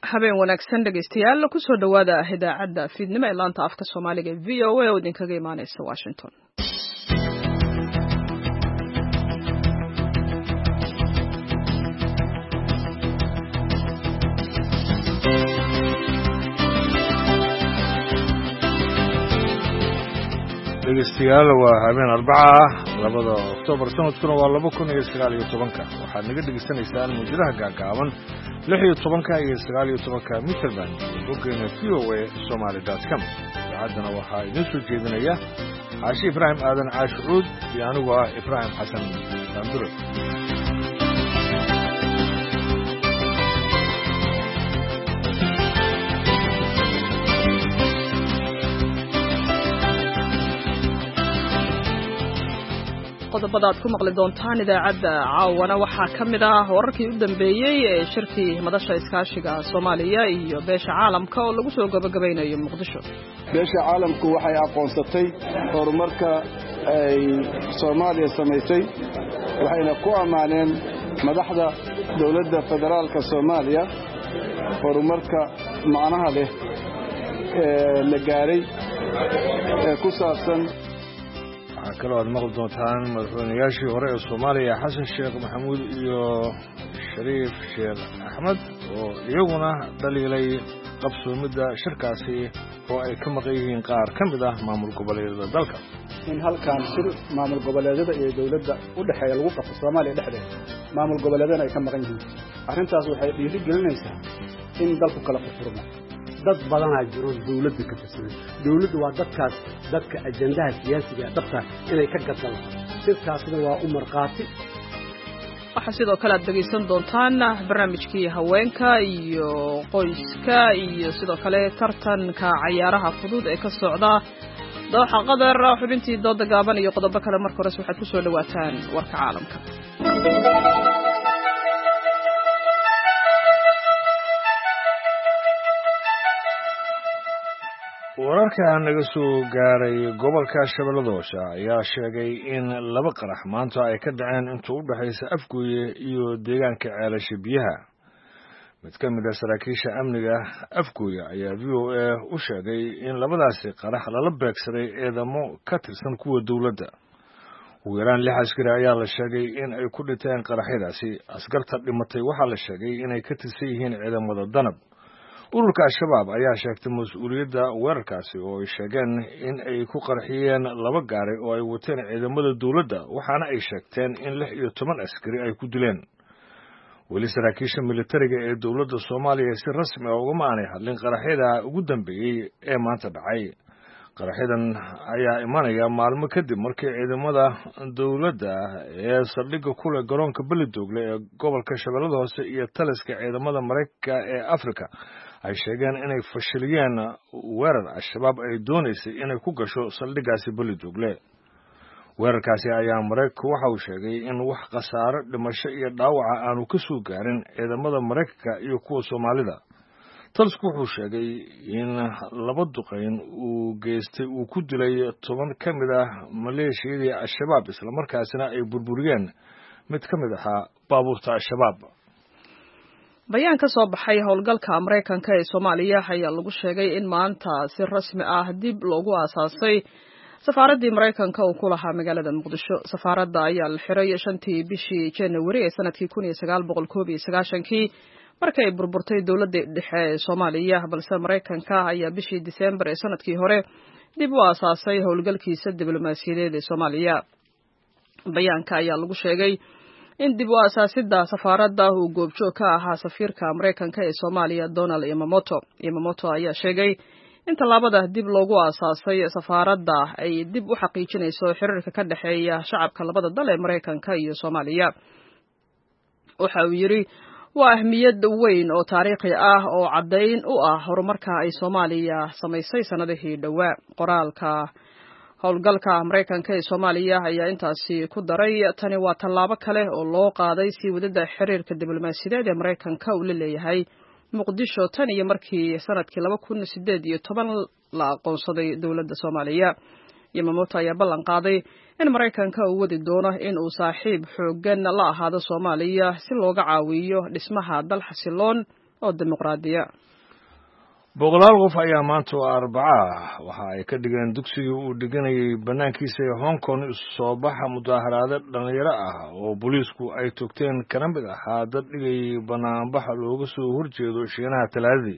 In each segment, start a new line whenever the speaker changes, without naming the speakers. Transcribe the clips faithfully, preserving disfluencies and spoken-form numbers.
habeen wanaagsan dhegaystayaal ku soo dhawaada idaacadda fiidnimo ee laanta afka Soomaaliga V O A oo idinkaga imaanaysa Washington.
dhegaystayaal waa habeen Arbaca labada Oktoobar sanadkuna waa laba kun iyo sagaal iyo toban waxaad naga dhageysanaysaan muujadaha gaagaaban lix iyo toban iyo sagaal iyo toban Mitterland boggeena v o a somali dot com saacadana waxaa idin soo jeedinaya Caashi Ibraahim Aadan Caash Cuud iyo anigu ah Ibraahim Xasan Dandure.
qodobada aad ku maqli doontaan idaacadda caawana waxaa ka mid ah wararkii u dambeeyey ee shirkii madasha iskaashiga Soomaaliya iyo beesha caalamka oo lagu soo gabagabeynayo Muqdisho.
beesha caalamku waxay aqoonsatay horumarka ay Soomaaliya samaysay waxayna ku amaaneen madaxda dawladda federaalka Soomaaliya horumarka macnaha leh ee la gaaray ee ku saabsan
kala wad maqal doontaan madaxweynayaashii hore ee Soomaaliya Xasan Sheekh Maxamuud iyo Shariif Sheekh Axmed oo iyaguna dhaliilay qabsoomida shirkaasi oo ay ka maqan yihiin qaar ka mid ah maamul goboleedyada dalka.
in halkaan shir maamul goboleedyada iyo dawladda u dhaxeeya lagu qabto Soomaaliya dhexdeeda maamul goboleedyada ay ka maqan yihiin arrintaas waxay dhiirigelinaysaa in dalku kala furfurmo.
dad badan ay jiraan dawladda ka tirsan dawladdu waa dadkaas dadka ajandaha siyaasiga dhabta inay ka gadlaan sirtaasna waa u marqaati.
waxa sidoo kale aad dhageysan doontaan barnaamijkii haweenka iyo qoyska iyo sidoo kale tartanka ciyaaraha fudud ee ka socda dooxa qadar xubintii dooda gaaban iyo qodobo kale marka hore waxaad ku soo dhawaataan warka caalamka.
wararka naga soo gaaray gobolka Shabeellada Hoose ayaa sheegay in laba qarax maanta ay ka dhaceen inta u dhaxaysa Afgooye iyo deegaanka Ceelasha Biyaha. mid ka mid ah saraakiisha amniga Afgooye ayaa V O A u sheegay in labadaasi qarax lala beegsaday ciidamo ka tirsan kuwa dawladda. ugu yaraan lix askari ayaa la sheegay in ay ku dhinteen qaraxyadaasi. askarta dhimatay waxaa la sheegay inay ka tirsan yihiin ciidamada danab. ururka Al-Shabaab ayaa sheegtay mas'uuliyadda weerarkaasi oo ay sheegeen in ay ku qarxiyeen laba gaari oo ay wateen ciidamada dawladda waxaana ay sheegteen in lix iyo toban askari ay ku dileen. weli saraakiisha militariga ee dawladda Soomaaliya si rasmi ah uga aanay hadlin qaraxyada ugu dambeeyay ee maanta dhacay. qaraxyadan ayaa imanaya maalmo kadib markii ciidamada dawladda ee saldhigga ku leh garoonka Beledoogle ee gobolka Shabeellada Hoose iyo taliska ciidamada Mareykanka ee Afrika ay sheegeen inay fashiliyeen weerar Al-Shabaab ay doonaysay inay ku gasho saldhiggaasi Beledoogle. weerarkaasi ayaa Mareykanku waxa uu sheegay in wax khasaare dhimasho iyo dhaawac aanu ka soo gaarin ciidamada Mareykanka iyo kuwa Soomaalida. talisku wuxuu sheegay in laba duqeyn uu geystay uu ku dilay toban ka mid ah maleeshiyadii Al-Shabaab isla markaasina ay burburiyeen mid ka mid ah baabuurta Al-Shabaab.
bayaan ka soo baxay howlgalka Mareykanka ee Soomaaliya ayaa lagu sheegay in maanta si rasmi ah dib loogu aasaasay safaaradii Mareykanka oo ku lahaa magaalada Muqdisho. safaaradda ayaa la xiray shantii bishii January ee sanadkii kun iyo sagaal boqol koob iyo sagaashan markay burburtay dawladda dhexe ee Soomaaliya balse Mareykanka ayaa bishii December ee sanadkii hore dib u aasaasay howlgalkiisa diblomaasiyadeed ee Soomaaliya. bayaanka ayaa lagu sheegay in dib u aasaasidda safaaradda uu goobjoog ka ahaa safiirka Mareykanka ee Soomaaliya Donald Yamamoto. Yamamoto ayaa sheegay in tallaabada dib loogu aasaasay safaaradda ay dib u xaqiijinayso xiriirka ka dhaxeeya shacabka labada dal ee Mareykanka iyo Soomaaliya. waxa uu yiri waa ahmiyad weyn oo taariikhi ah oo caddayn u ah horumarka ay Soomaaliya samaysay sanadihii dhawaa. qoraalka howlgalka Mareykanka ee Soomaaliya ayaa intaasi ku daray tani waa tallaabo kale oo loo qaaday si wadada xiriirka diblomaasiyadeed ee Mareykanka uu leeyahay Muqdisho tan iyo markii sanadkii laba kun iyo siddeed iyo toban la aqoonsaday dawladda Soomaaliya. Yamamoto ayaa ballan qaaday in Mareykanka uu wadi doono in uu saaxiib xooggan la ahaado Soomaaliya si looga caawiyo dhismaha dal xasiloon oo dimuqraadiya.
boqolaal qof ayaa maanta oo arbaca waxa ay ka dhigeen dugsigii uu dhiganayay bannaankiisa ee Hong Kong soo baxa mudaaharaad dhalinyaro ah oo booliisku ay togteen kana mid ahaa dad dhigay banaanbaxa looga soo horjeedo Shiinaha Talaadii.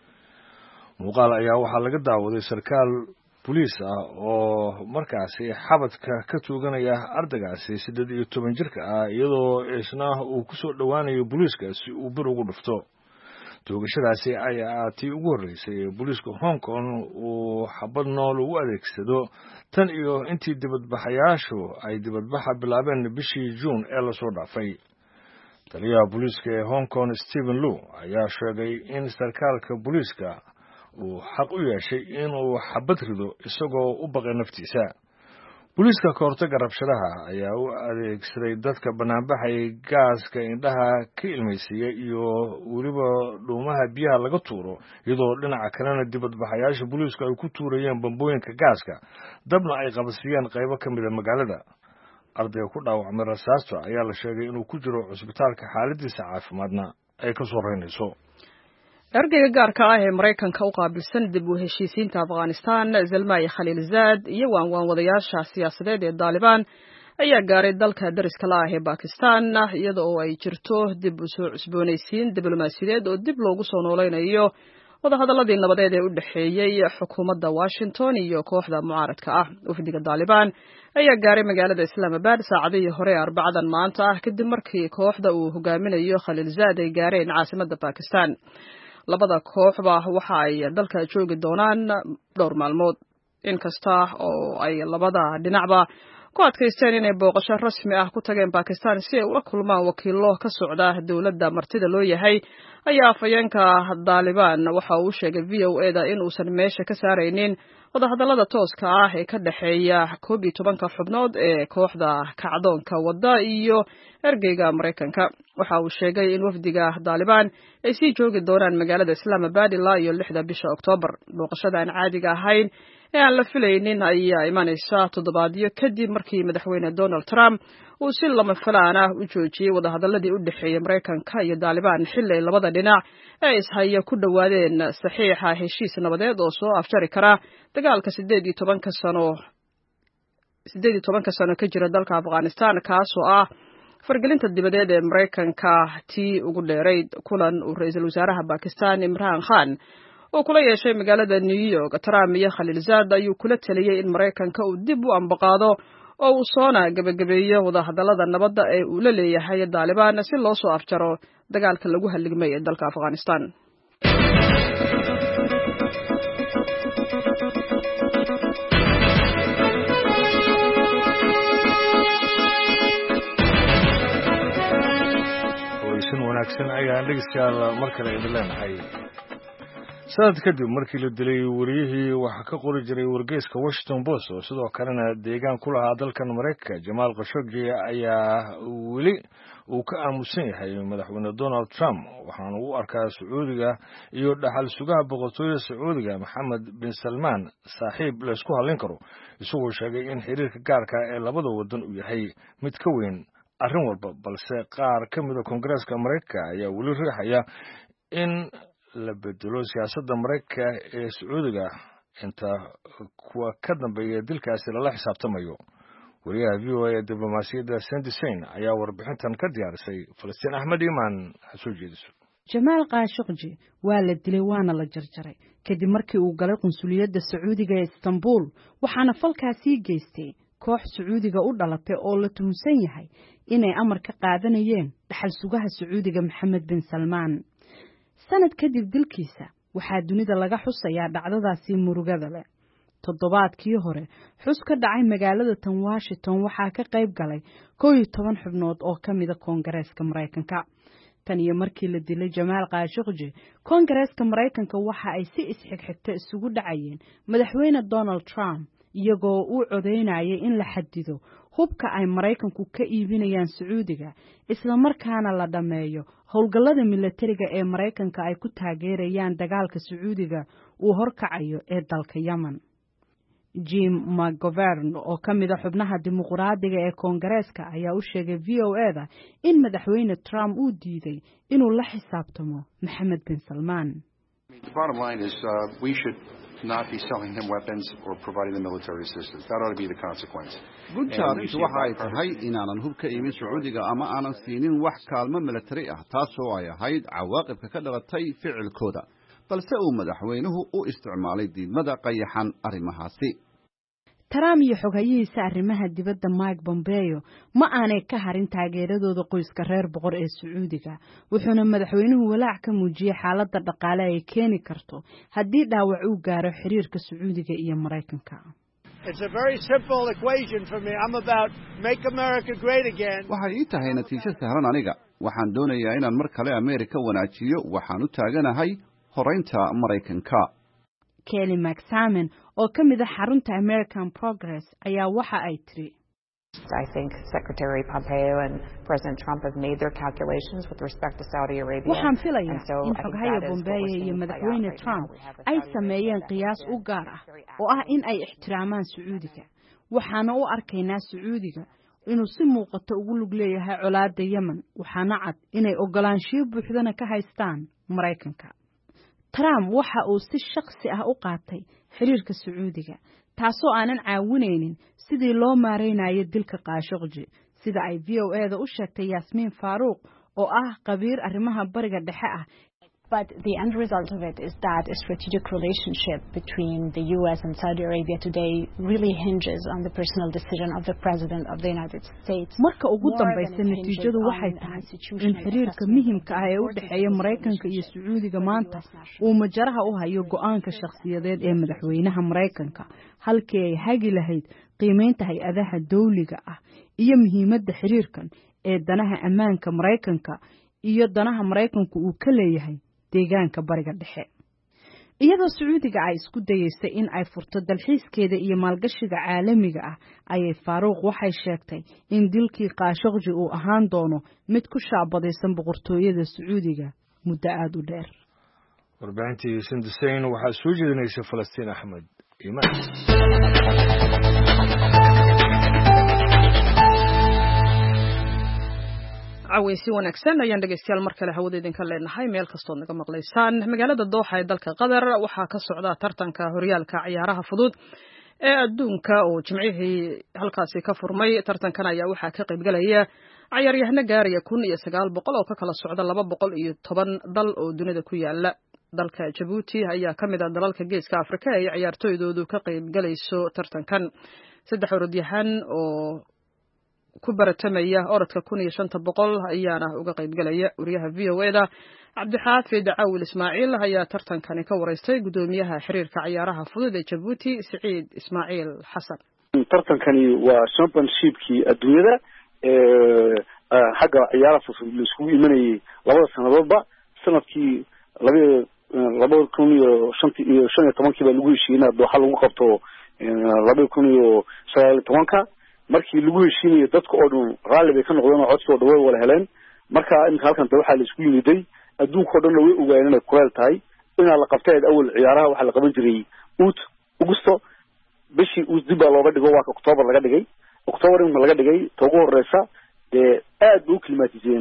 muuqaal ayaa waxaa laga daawaday sarkaal booliis ah oo markaasi xabadka ka tooganaya ardaygaasi siddeed iyo toban jirka ah iyadoo isna uu ku soo dhowaanayo booliiska si uu bir ugu dhufto. toogashadaasi ayaa tii ugu horreysay ee booliiska Hong Kong uu xabad nool ugu adeegsado tan iyo intii dibadbaxayaashu ay dibadbaxa bilaabeen bishii June ee la soo dhaafay. taliyaha booliiska ee Hong Kong Stephen Lu ayaa sheegay in sarkaalka booliiska uu xaq u yeeshay inuu xabad rido isagoo u baqay naftiisa. booliiska ka hortagga rabshadaha ayaa u adeegsaday dadka banaanbaxay gaaska indhaha ka ilmaysiiya iyo weliba dhuumaha biyaha laga tuuro iyadoo dhinaca kalena dibadbaxayaasha booliisku ay ku tuurayeen bambooyinka gaaska dabna ay qabadsiiyeen qaybo ka mida magaalada. ardayga ku dhaawacmay rasaasta ayaa la sheegay inuu ku jiro cusbitaalka xaaladiisa caafimaadna ay ka soo reynayso.
ergeyga gaarka ah ee Mareykanka u qaabilsan dib u heshiisiinta Afghanistan Zalmay Khalilzad iyo waan wadayaasha siyaasadeed ee Taliban ayaa gaaray dalka dariska la ah ee Pakistan iyada oo ay jirto dib u soo cusboonaysiin diblomaasiyadeed oo dib loogu soo nooleynayo wadahadaladii nabadeed ee u dhaxeeyay xukuumadda Washington iyo kooxda mucaaradka ah. wafdiga Taliban ayaa gaaray magaalada Islamabad saacadii hore Arbacadan maanta ah kadib markii kooxda uu hogaaminayo Khalilzad ay gaareen caasimadda Pakistan. labada kooxba waxa ay dalka joogi doonaan dhowr maalmood inkasta oo ay labada dhinacba ku adkaysteen inay booqasho rasmi ah ku tageen Pakistan si ay ula kulmaan wakiilo ka socda dawladda martida loo yahay ayaa afayeenka Taliban waxa uu sheegay V O A da in uusan meesha ka saaraynin wadahadalada tooska ah ee ka dhaxeeya koob iyo tobanka xubnood ee kooxda kacdoonka wadda iyo ergeyga Mareykanka. waxa uu sheegay in wafdiga Taliban ay sii joogi doonaan magaalada Islamabad ilaa iyo lixda bisha Oktoobar. booqashada aan caadiga ahayn ee aan la filaynin ayaa imanaysa toddobaadyo kadib markii madaxweyne Donald Trump uu si lama filaan ah u joojiyay wadahadaladii u dhaxeeyay Mareykanka iyo Taliban xilli labada dhinac ay ishaya ku dhawaadeen saxiixa heshiis nabadeed oo soo afjari kara dagaalka siddeed iyo tobanka sano siddeed iyo tobanka sano ka jira dalka Afghanistan kaasoo ah fargelinta dibadeed ee Mareykanka tii ugu dheerayd. kulan uu ra'iisul wasaaraha Pakistan Imran Khan oo kula yeeshay magaalada New York Trump iyo Khalilzad ayuu kula taliyay in Mareykanka uu dib u ambaqaado oo uu soona gabagabeeyo wadahadalada nabadda ee uu la leeyahay Taliban si loo soo afjaro dagaalka lagu haligmay ee dalka Afghanistan.
wanaagsan ayaan dhegeystayaal mar kale idin leenahay. sanad kadib markii la dilay wariyihii waxa ka qori jiray wargeyska Washington Post oo sidoo kalena deegaan ku lahaa dalkan Mareykanka Jamal Khashoggi ayaa weli uu ka aamusan yahay madaxweyne Donald Trump waxaana uu arkaa Sacuudiga iyo dhaxal sugaha boqortooyada Sacuudiga Mohammed bin Salman saaxiib la isku halin karo isagoo sheegay in xiriirka gaarka ee labada wadan uu yahay mid ka weyn arrin walba balse qaar ka mid ah Koongareeska Mareykanka ayaa weli riixaya in la bedelo siyaasadda Mareykanka ee Sacuudiga inta kuwa ka dambeeya dilkaasi lala xisaabtamayo. wariyaha V O A ee diblomaasiyadda Sandy Sain ayaa warbixintan ka diyaarisay. Falastiin Axmed Imaan ha soo jeediso.
Jamal Khashoggi waa la dilay waana la jarjaray kadib markii uu galay qunsuliyadda Sacuudiga ee Istanbul waxaana falkaasi geystay koox Sacuudiga u dhalatay oo la tuhunsan yahay inay amar ka qaadanayeen dhaxal sugaha Sacuudiga Mohammed bin Salman. sanad kadib dilkiisa waxaa dunida laga xusayaa dhacdadaasi murugada leh. toddobaadkii hore xus ka dhacay magaalada tan Washington waxaa ka qayb galay koob iyo toban xubnood oo ka mid ah Koongareeska Mareykanka. tan iyo markii la dilay Jamal Khashoggi Koongareeska Mareykanka waxa ay si isxigxigta isugu dhacayeen madaxweyne Donald Trump iyagoo u codeynayay in la xadido hubka ay Mareykanku ka iibinayaan Sacuudiga isla markaana la dhameeyo howlgallada militariga ee Mareykanka ay ku taageerayaan dagaalka Sacuudiga uu horkacayo ee dalka Yemen. Jim McGovern oo ka mid ah xubnaha dimuqraadiga ee Koongareeska ayaa u sheegay V O A da in madaxweyne Trump uu diiday inuu la xisaabtamo Mohammed bin Salman.
The bottom line is uh, we should not be selling them weapons or providing them military assistance. That ought to be the consequence.
Gunta arrintu waxa ay tahay inaanan hub ka iibin Sacuudiga ama aanan siinin wax kaalmo military ah taasoo ay ahayd cawaaqibka ka dhalatay ficilkooda balse uu madaxweynuhu u isticmaalay diidmada qayaxan arrimahaasi.
Trump iyo xogayihiisa arrimaha dibadda Mike Pompeo ma aanay ka harin taageeradooda qoyska reer boqor ee Sacuudiga wuxuuna madaxweynuhu walaac ka muujiyay xaaladda dhaqaale ay keeni karto haddii dhaawac uu gaaro xiriirka Sacuudiga iyo Mareykanka.
It's a very simple equation for me. I'm about make America great again.
Waxay ii tahay natiijo sahlan aniga. Waxaan doonayaa inaan mar kale Amerika wanaajiyo. Waxaan u taaganahay horeynta Mareykanka.
Kelly McSamon oo ka mid ah xarunta American Progress ayaa waxa ay tiri
I think Secretary Pompeo and President Trump have made their calculations with respect to Saudi Arabia.
Waxaan filayaa in xoghaye Pompeo iyo madaxweyne Trump ay sameeyeen qiyaas u gaar ah oo ah in ay ixtiraamaan Sacuudiga. Waxaana u arkaynaa Sacuudiga inuu si muuqato ugu lug leeyahay colaadda Yemen waxaana cad inay ogolaanshiyo buuxdana ka haystaan Mareykanka. Trump waxa uu si shakhsi ah u qaatay xiriirka Sacuudiga taasoo aanan caawinaynin sidii loo maareynayo dilka Khashoggi sida ay V O A da u sheegtay Yasmin Faruq oo ah qabiir arrimaha bariga dhexe ah.
But the end result of it is that a strategic relationship between the U S and Saudi Arabia today really hinges on the personal decision of the President of the United States.
Marka ugu dambaysa natiijadu waxay tahay in xiriirka muhiimka ah ee u dhaxeeya Mareykanka iyo Sacuudiga maanta uu majaraha u hayo go'aanka shakhsiyadeed ee madaxweynaha Mareykanka halkii ay hagi lahayd qiimeynta hay'adaha dawliga ah iyo muhiimadda xiriirkan ee danaha ammaanka Mareykanka iyo danaha Mareykanku uu ka leeyahay deegaanka bariga dhexe. Iyadoo Sacuudiga ay isku dayeysay in ay furto dalxiiskeeda iyo maalgashiga caalamiga ah ayay Faruq waxay sheegtay in dilkii Khashoggi uu ahaan doono mid ku shaabadaysan boqortooyada Sacuudiga muddo aad u dheer.
Warbaahintii Sindisayn waxaa soo jeedinaysa Falastiin Axmed Iimaan.
caweysi wanaagsan ayaan dhageystayaal mar kale hawada idinka leenahay meel kastoo naga maqlaysaan magaalada Dooxa ee dalka Qatar waxaa ka socda tartanka horyaalka ciyaaraha fudud ee adduunka oo jimcihii halkaasi ka furmay tartankan ayaa waxaa ka qayb galaya ciyaaryahano gaaraya kun iyo sagaal boqol oo ka kala socda laba boqol iyo toban dal oo dunida ku yaala dalka Djibouti ayaa ka mid ah dalalka geeska Afrika ee ciyaartooydoodu ka qayb galayso tartankan saddex orodyahan oo ku baratamaya orodka kun iyo shan boqol ayaana uga qayb galaya wariyaha V O A da Cabdixaafid Caawil Ismaaciil ayaa tartankani ka wareystay gudoomiyaha xiriirka ciyaaraha fudud ee Djibouti Saciid Ismaaciil Xasan.
tartankani waa championshipkii adduunyada ee xagga ciyaaraha fudud la isku imanayay labada sanadoodba sanadkii laba kun iyo shan iyo shan iyo toban baa lagu heshiiyay Dooxa lagu qabto laba kun iyo sagaal iyo toban markii lagu heshiiyay dadka oo dhan raali bay ka noqdeen oo codkooda way wala heleen marka in halkan waxa la isku yimiday adduunka oo dhan way ogaayeen inay kuleel tahay in la qabtay awal ciyaaraha waxa la qaban jiray Août Augusto bishii Août dib loo dhigo waa October laga dhigay October in laga dhigay togu horeysa ee aad u klimatiseen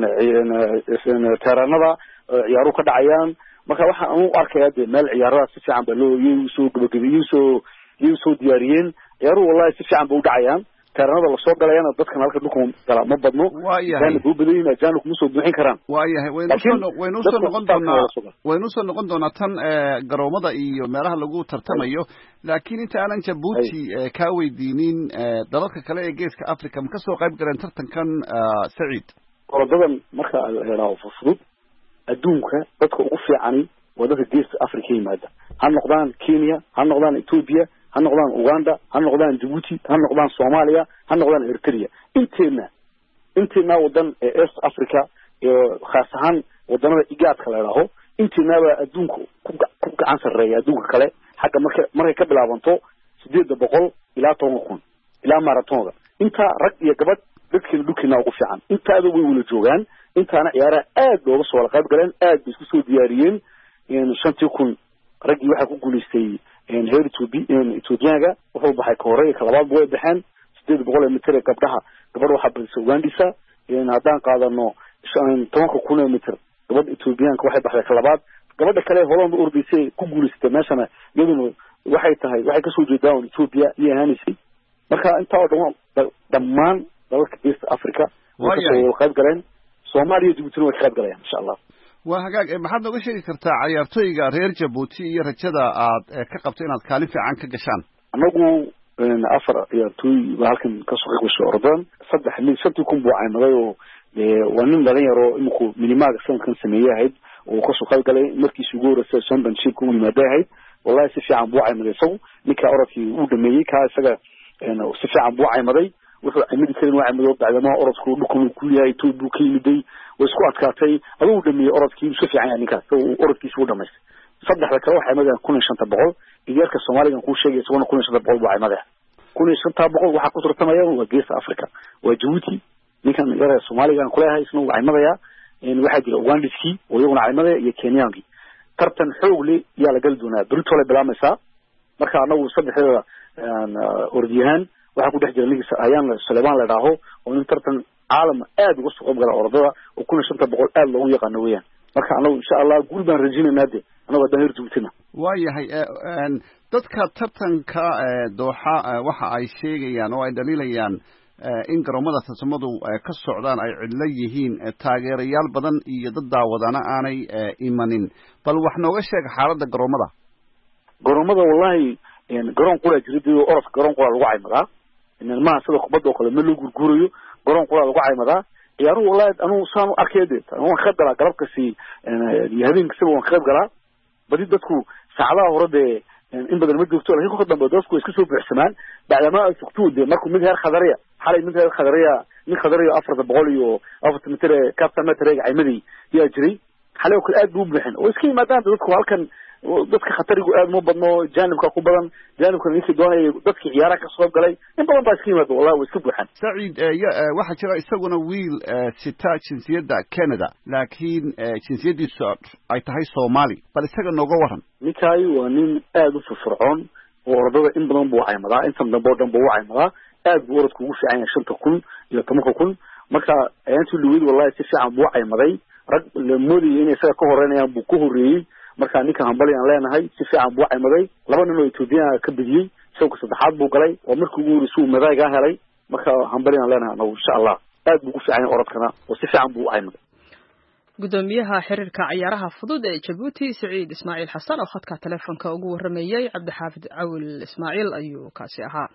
een taranada ciyaaruhu ka dhacayaan marka waxa aan u arkayaa meel ciyaaraha si fiican ba loo soo gabagabeeyay soo iyo soo diyaariyeen ciyaaruhu wallahi si fiican ba u dhacayaan taranada la soo galayana dadkan halka dhulka gala ma badno waan u badayna jaan ku soo buuxin karaan
waayahay waynu soo waynu soo noqon doonaa waynu soo noqon doonaa tan garoomada iyo meelaha lagu tartamayo laakiin inta aanan Djibouti ka weydiinin dalalka kale ee geeska Afrika ma ka soo qayb galeen tartankan Saciid
orodadan marka la heeraa fudud adduunka dadka ugu fiican wadada geeska Afrika yimaada ha noqdaan Kenya ha noqdaan Ethiopia ha noqdaan Uganda ha noqdaan Djibouti ha noqdaan Soomaaliya ha noqdaan Eritrea inteena inteena wadan ee East Africa iyo khaas ahaan wadanada igaadka la yiraahdo inteena ba adduunku ku gacan sareeya adduunka kale xagga marka markay ka bilaabanto sideed boqol ilaa toban kun ilaa maratonga inta rag iyo gabadh dadkii dhulkina ugu fiican intaada way wada joogaan intaana ciyaaraha aad looga soo qayb galeen aad isku soo diyaariyeen in shantii kun ragii waxa ku guuleystay heer Ethiopiaga wuxuu baxay ka horeeyay ka labaad way baxeen sideed boqol mitir gabdhaha gabadh waxa badisay Ugandisa in hadaan qaadano toban kun mitir gabadh Ethiopiaanka waxay baxday ka labaad gabadha kale Holland ordisay ku guuleystay meeshana iyaduna waxay tahay waxay ka soo jeedaa Ethiopia iyo Hanisay marka inta oo dhammaan dalalka East Africa waxay qayb galeen Soomaaliya Djibouti way qayb galeen insha Allah
waa hagaag maxaad nooga sheegi kartaa ciyaartooyga reer Djibouti iyo rajada aad ka qabto inaad kaalin fiican ka gashaan
anagu afar ciyaartooy halkan ka soo qeybgashay ordan saddex min shantii kun buu caymaday oo waa nin dhalan yaro imku minimaaga sanadkan sameeyahay oo ka soo qayb galay markii ugu horeysay championship ku yimaadahay wallahi si fiican buu caymaday isagu ninka orodkii uu dhameeyay ka isaga si fiican buu caymaday wuxuu cimidi karin waa cimado bacdama orodku dhulku ku yahay tuubu ka yimiday way isku adkaatay aduu dhameeyay orodkii si fiican yahay ninkaas oo orodkiisu u dhameystay saddexda kale waxa cimada kun iyo shan boqol iyarka Soomaaliga ku sheegay isaguna kun iyo shan boqol buu cimada kun iyo shan boqol waxa ku tartamaya waa Geeska Afrika waa Djibouti ninkan yara Soomaaliga ku leeyahay isna waa cimada in waxa jira Ugandiski oo iyaguna cimada iyo Kenyaanki tartan xoog leh yaa la gal doonaa Britole bilaameysa marka anagu saddexda ordiyahan waxa ku dhex jira ligisa ayaan Sulaymaan la dhaaho oo in tartan caalam aad uga soo qayb gala ordada oo kun iyo shan boqol aad loogu yaqaan weeyaan marka anagu insha Allah guul baan rajaynaynaa de anagu daahir Djiboutina
waayahay dadka tartanka Dooxa waxa ay sheegayaan oo ay dhaliilayaan in garoomada tartamadu ka socdaan ay cidla yihiin taageerayaal badan iyo dad daawadana aanay imanin bal wax nooga sheeg xaaladda garoomada
garoomada wallahi garoon qura jiray oo orod garoon qura lagu caymadaa in ma sida kubadda oo kale ma lagu gurgurayo garoon qura lagu caymadaa ciyaaruhu wallahi anu saan u arkeeday waan khad galaa galabka si habeenkii si waan khad galaa badi dadku saacadaha hore in badan ma joogto laakiin ku dambe dadku iska soo buuxsamaan bacdama ay suqtuud markuu mid heer khadariya xalay mid heer khadariya mid khadariya afar boqol iyo afar mitir ka meter caymadii yaa jiray xalay oo kale aad buu buuxin oo iska yimaadaan dadku halkan dadka khatarigu aad ma badno jaanibka ku badan jaanibka ninkii doonay dadkii ciyaaraha ka soo galay in badan baa iska yimaado wallahi way iska buuxan
Saciid waxa jira isaguna wiil sita jinsiyadda Canada laakiin jinsiyadiisu ay tahay Soomaali bal isaga nooga waran
ninkaay waa nin aad u firfircoon oo ordada in badan buu caymadaa inta dambe oo dhanba uu caymadaa aad buu orodku ugu fiican yahay shanta kun iyo toban kun marka intii luwid wallahi si fiican buu caymaday rag la moodiyay in isaga ka horeynayaan buu ku horeeyay marka ninka hambali aan leenahay si fiican buu caymaday laba nin oo Ethiopia ka bidiyay showga saddexaad buu galay oo markii ugu horeysay madayga helay marka hambali aan leenahay insha Allah aad buu ku fiican yahay orodkana oo si fiican buu caymaday
gudoomiyaha xiriirka ciyaaraha fudud ee Djibouti Saciid Ismaaciil Xasan oo khadka telefoonka ugu waramayay Cabdixaafid Awil Ismaaciil ayuu kaasi ahaa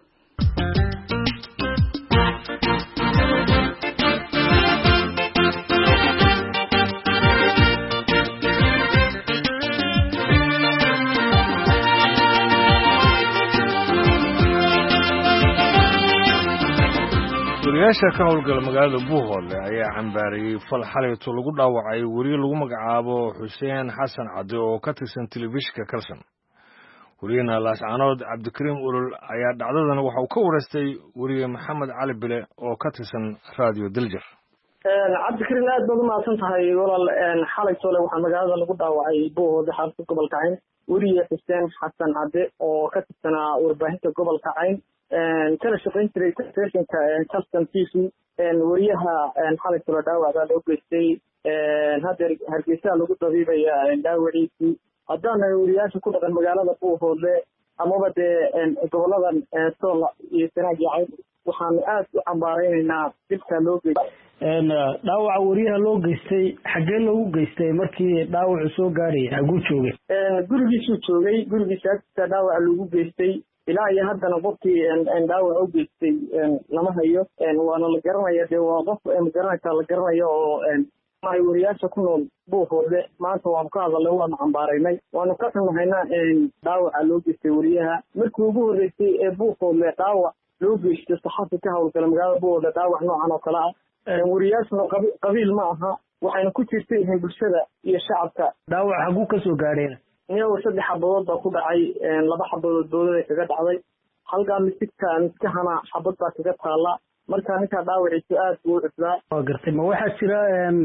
wariyaasha ka howlgala magaalada Buuhoole ayaa cambaariyay fal xalayto lagu dhaawacay wariye lagu magacaabo Xuseen Xasan Cade oo ka tirsan telefishinka Kalsan wariyana Laascaanood Cabdikariim Ulul ayaa dhacdadan waxa uu ka wareystay wariye Maxamed Cali Bile oo ka tirsan Radio Diljar
Cabdikariim aad baad u mahadsan tahay walaal xalayto waxaa magaalada lagu dhaawacay Buuhoole xarunta gobolka Cayn wariye Xuseen Xasan Cade oo ka tirsanaa warbaahinta gobolka Cayn kana shaqayn jiray telefishinka Kalsan T V wariyaha xalayto la dhaawacay loo geystay hadda Hargeysa lagu dabiibaya dhaawaciisii haddana wariyaasha ku dhaqan magaalada Buuhoole amaba dee goboladan Sool iyo Sanaag iyo Cayn waxaan aad u cambaaraynaynaa dibka loo geystay
dhaawaca wariyaha loo geystay xagee loogu geystay markii dhaawacu soo gaaray xaguu joogay
gurigiisuu joogay gurigiisa agtiisa dhaawaca lagu geystay ilaa iyo haddana qofkii dhaawac u geystay lama hayo waana la garanaya dee waa qof magaranaysaa la garanayo oo ay wariyaasha ku nool Buuhoole maanta waanu ka hadalnay waanu cambaaraynay waanu ka xunahaynaa dhaawaca loo geystay wariyaha markii ugu horreysay ee Buuhoole dhaawac loo geystay saxafi ka howlgala magaalada Buuhoole dhaawac noocan oo kale ah wariyaashuna qabiil ma aha waxayna ku jirtay yihiin bulshada iyo shacabka
dhaawac xaguu ka soo gaadheen
niyow saddex xabadood baa ku dhacay laba xabadood boodada kaga dhacday halkaa misigta miskahana xabad baa kaga taala marka ninka dhaawaciisu aad buu u cusbaa
waa gartay ma waxaa jira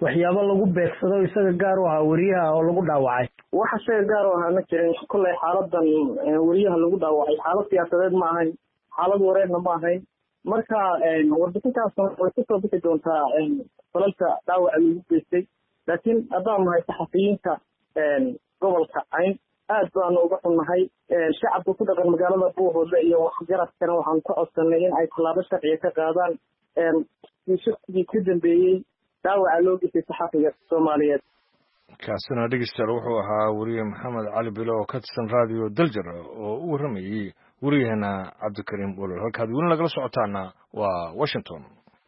waxyaabo lagu beegsado isaga gaar u ahaa wariyaha oo lagu dhaawacay
waxa isaga gaar u ahaa ma jirin kulley xaaladan wariyaha lagu dhaawacay xaalad siyaasadeed ma ahayn xaalad wareerna ma ahayn marka warbixintaas way kusoo bixi doontaa falalka dhaawaca lagu geystay laakiin haddaan nahay saxafiyiinta gobolka Cayn aad baan uga xunnahay shacabka ku dhaqan magaalada Buuhoodle iyo waxgaradkana waxaan ka codsanay in ay tallaabo sharci ka qaadaan shaqadii ka dambeeyay dhaawaca loo geystay saxafiga Soomaaliyeed
kaasina dhegeystayaal wuxuu ahaa wariye maxamed cali bilo oo ka tirsan raadiyo Daljar oo u waramayay wariyahana Cabdikariim Bolol halkaad weli nagala socotaana waa Washington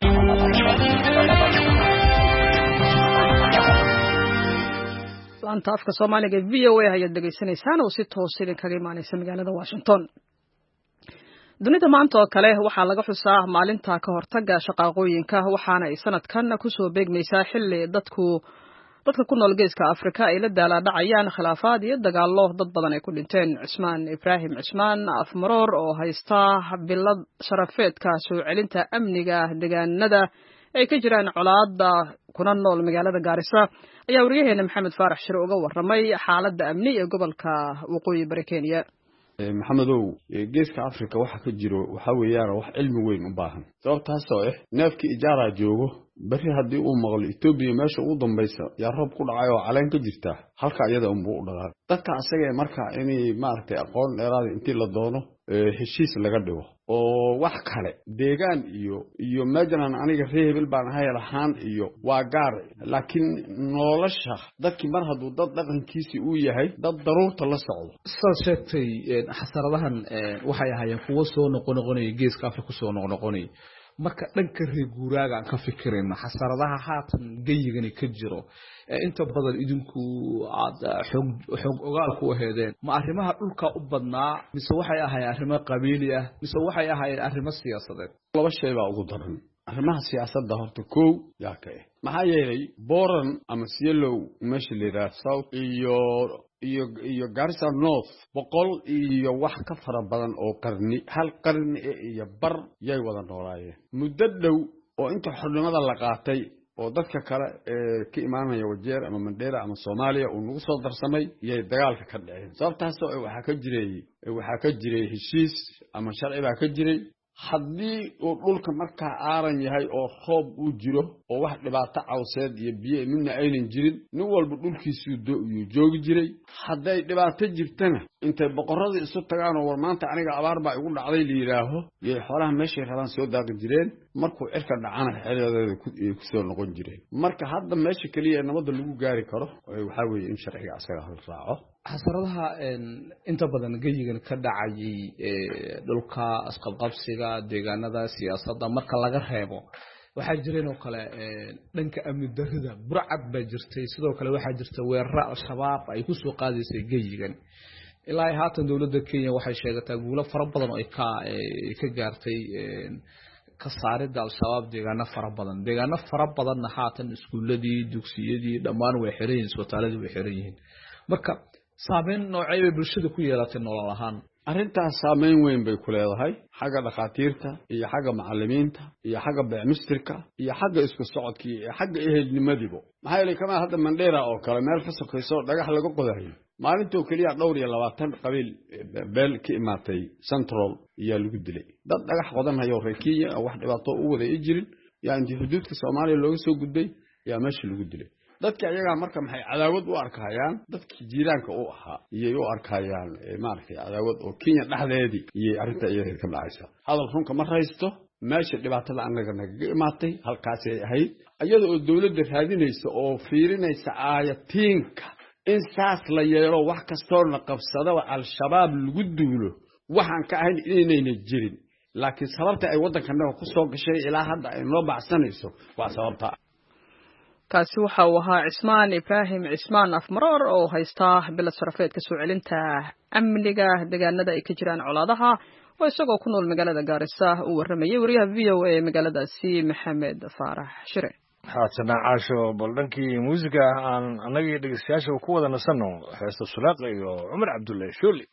laanta afka Soomaaliga V O A ayaad dhageysanaysaan oo si toos ah kaga imaanaysa magaalada Washington dunida maanta oo kale waxaa laga xusaa maalinta ka hortagga shaqaaqooyinka waxaana ay sanadkan ku soo beegmaysaa xilli dadku dadka ku nool geeska Afrika ay la daaladhacayaan khilaafaad iyo dagaallo dad badan ay ku dhinteen Cismaan Ibraahim Cismaan Afmaroor oo haysta bilad sharafeedka soo celinta amniga deegaanada ay ka jiraan colaadda kuna nool magaalada Gaarisa ayaa wariyaheena Maxamed Faarax Shir uga warramay xaaladda amni ee gobolka Waqooyi Bari Kenya
maxamedow geeska Afrika waxa ka jiro waxa weeyaan wax cilmi weyn u baahan sababtaas oo ah neefkii ijaara joogo bari hadii uu maqlo Ethiopia meesha ugu dambaysa yaa roob ku dhacay oo caleen ka jirta halka iyada uu u dhaqaaq dadka asaga marka inay maartay aqoon dheeraad intii la doono heshiis laga dhigo oo wax kale deegaan iyo iyo meejan aniga reebel baan ahay lahaan iyo waa gaar laakiin nolosha dadkii mar haduu dad dhaqankiisi uu yahay dad daruurta la socdo
sababtay xasaradahan waxay ahaayeen kuwa soo noqonoqonay geeska Afrika soo noqonoqonay marka dhanka reeguraaga aan ka fikirayna xasaradaha haatan geyigani ka jiro inta badan idinku aad xog xog ogaal ku heedeen ma arrimaha dhulka u badnaa mise waxay ahaayeen arrimo qabiili ah mise waxay ahaayeen arrimo siyaasadeed
laba shay baa ugu daran arrimaha siyaasadda horta koow yaa ka ah maxaa yeelay Boran ama Sielow meesha leedahay South iyo iyo iyo Garissa North boqol iyo wax ka fara badan oo qarni hal qarni iyo bar yay wada noolaayeen muddo dhow oo inta xornimada la qaatay oo dadka kale ee ka imaanaya wajeer ama Mandera ama Soomaaliya uu nagu soo darsamay yay dagaalka ka dhaceen sababtaas oo waxa ka jiray waxa ka jiray heshiis ama sharci baa ka jiray haddii uu dhulka marka aaran yahay oo roob uu jiro oo wax dhibaato cawseed iyo biyo midna aynan jirin nin walba dhulkiisu uu joogi jiray haday dhibaato jirtana intay boqorada isu tagaan oo war maanta aniga abaar baa igu dhacday liiraaho iyo xoolaha meeshay rabaan soo daaqi jireen markuu cirka dhacana xeeladeeda ku soo noqon jireen marka hadda meesha kaliya nabad lagu gaari karo waxa weeye in sharciga asaga hal raaco
xasaradaha inta badan geeyigan ka dhacay dhulka asqabqabsiga deegaanada siyaasadda marka laga reebo waxa jireen oo kale dhanka amni darrida burcad baa jirtay sidoo kale waxa jirta weeraro al-shabaab ay ku soo qaadaysay geeyigan ilaa haatan dawladda Kenya waxay sheegatay guulo fara badan oo ay ka ka gaartay ka saarida al-shabaab deegaano fara badan deegaano fara badan haatan iskuuladii dugsiyadii dhammaan way xiran yihiin isbitaaladii way xiran yihiin marka saameyn noocay bay bulshada ku yeelatay nolol ahaan
arrintaas saameyn weyn bay ku leedahay xagga dhaqaatiirta iyo xagga macallimiinta iyo xagga beemistirka iyo xagga isku socodkii iyo xagga ehelnimadiiba maxaa yeelay kama hadda Mandera oo kale meel ka sokayso dhagax laga qodayo maalintii kaliya dhowr iyo labaatan qabiil beel ka imaatay Central iyo lagu dilay dad dhagax qodanayo Kenya wax dhibaato u wada jirin yaa intii xuduudka Soomaaliya looga soo gudbay yaa meesha lagu dilay dadka ayaga marka maxay cadaawad u arkayaan dadkii jiiraanka u ahaa iyay u arkayaan maartay cadaawad oo Kenya dhaxdeedii iyo arrinta iyada ka dhacaysa hadal runka ma haysto meesha dhibaatada anaga naga imaatay halkaas ay ahayd iyada oo dawladda raadinaysa oo fiirinaysa aayatiinka in saas la yeelo wax kastoo la qabsado al-shabaab lagu duulo waxaan ka ahayn inayna jirin laakiin sababta ay waddankana ku soo gashay ilaa hadda ay noo bacsanayso waa sababta
kaasi waxa uu ahaa Cismaan Ibraahim Cismaan Afmaroor oo haysta bilad sharafeedka soo celinta amniga deegaanada ay ka jiraan colaadaha oo isagoo ku nool magaalada Gaarisa uu waramayay wariyaha V O A magaaladaasi Maxamed Faarax Shire
haatana caasho baldhankii muusiga aan anagii dhageystayaasha ku wada nasano heesta Sulaaqo iyo Cumar Cabdulle Shooli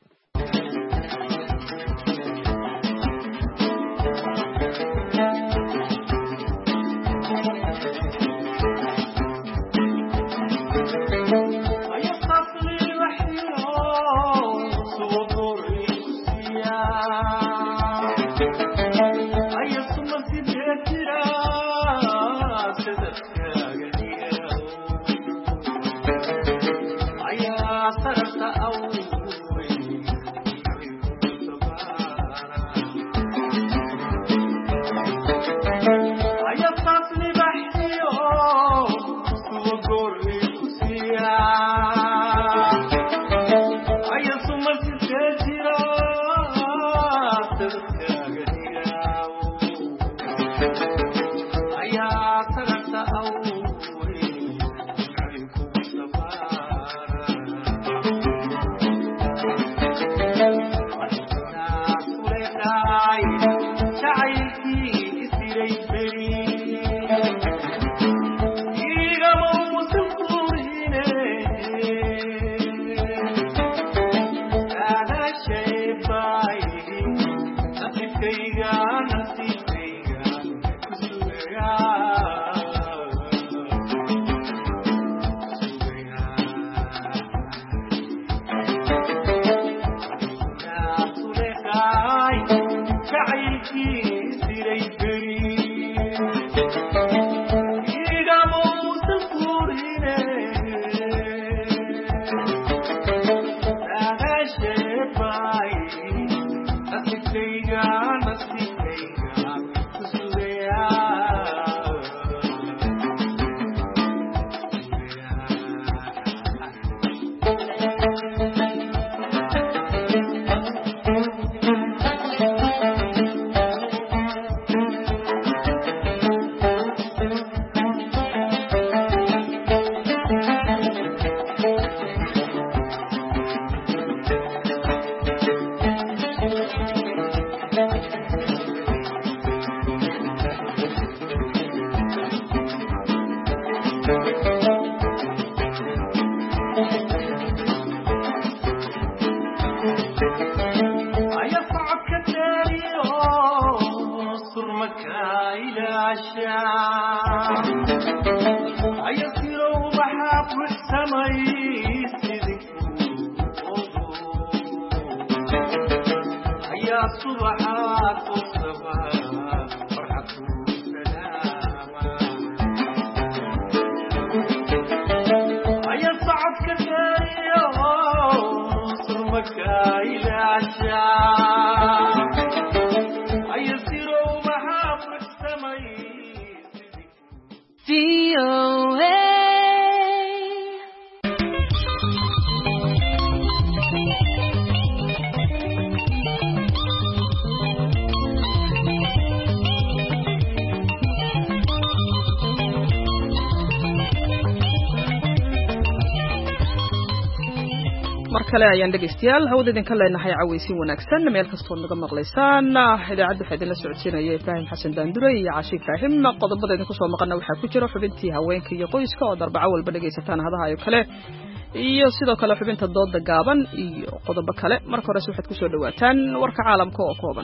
kale ayaan dhageystayaal hawada idinka leenahay caweysin wanaagsan meel kastoo naga maqlaysaan idaacadda waxaa idinla socodsiinaya Ibrahim Xasan Daandure iyo Caashi Ibrahim qodobada idinku soo maqana waxaa ku jira xubintii haweenka iyo qoyska oo darbaca walba dhageysataan hadaha ayo kale iyo sidoo kale xubinta dooda gaaban iyo qodobo kale marka hore waxaad ku soo dhawaataan warka caalamka oo kooban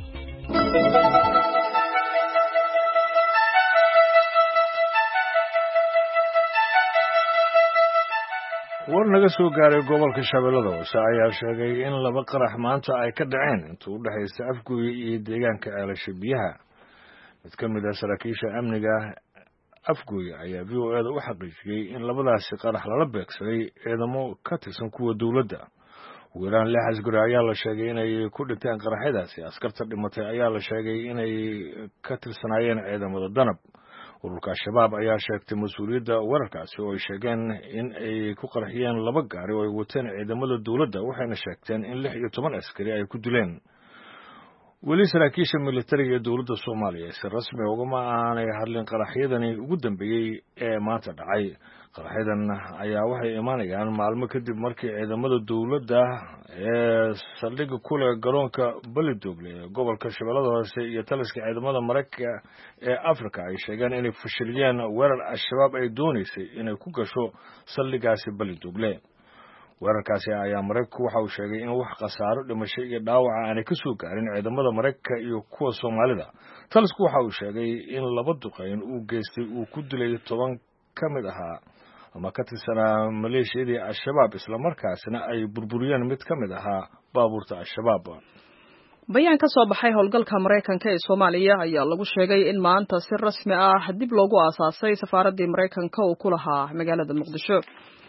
war naga soo gaaray gobolka Shabeellada Hoose ayaa sheegay in laba qarax maanta ay ka dhaceen intuu u dhaxaysta Afguuy iyo deegaanka Ceelasha Biyaha mid ka mid ah saraakiisha amniga Afguuy ayaa V O A u xaqiijiyay in labadaasi qarax lala beegsaday ciidamo ka tirsan kuwa dawladda weeraan lix asgari ayaa la sheegay inay ku dhinteen qaraxyadaasi askarta dhimatay ayaa la sheegay inay ka tirsanaayeen ciidamada danab ururka shabaab ayaa sheegtay mas'uuliyadda weerarkaasi oo ay sheegeen in ay ku qarxiyeen laba gaari oo ay wateen ciidamada dawladda waxayna sheegteen in lix iyo toban askari ay ku dileen weli saraakiisha militariga ee dawladda Soomaaliya si rasmi ah ugama aanay hadlin qaraxyadani ugu dambeeyay ee maanta dhacay qaraxyadan ayaa waxay imaanayaan maalmo kadib markii ciidamada dawladda ee saldhigga kule garoonka Balidogle ee gobolka Shabeellada Hoose iyo taliska ciidamada Mareykanka ee Afrika ay sheegeen inay fashiliyeen weerar al-shabaab ay doonaysay inay ku gasho saldhiggaasi Balidogle weerarkaasi ayaa Mareykanku waxa uu sheegay in wax khasaaro dhimasho iyo dhaawac aanay ka soo gaarin ciidamada Mareykanka iyo kuwa Soomaalida talisku waxa uu sheegay in laba duqeyn uu geystay uu ku dilay toban ka mid ahaa ama ka tirsanaa maleeshiyadii al-shabaab isla markaasna ay burburiyeen mid ka mid ahaa baabuurta al-shabaab
bayaan ka soo baxay howlgalka Mareykanka ee Soomaaliya ayaa lagu sheegay in maanta si rasmi ah dib loogu aasaasay safaaradii Mareykanka oo ku lahaa magaalada Muqdisho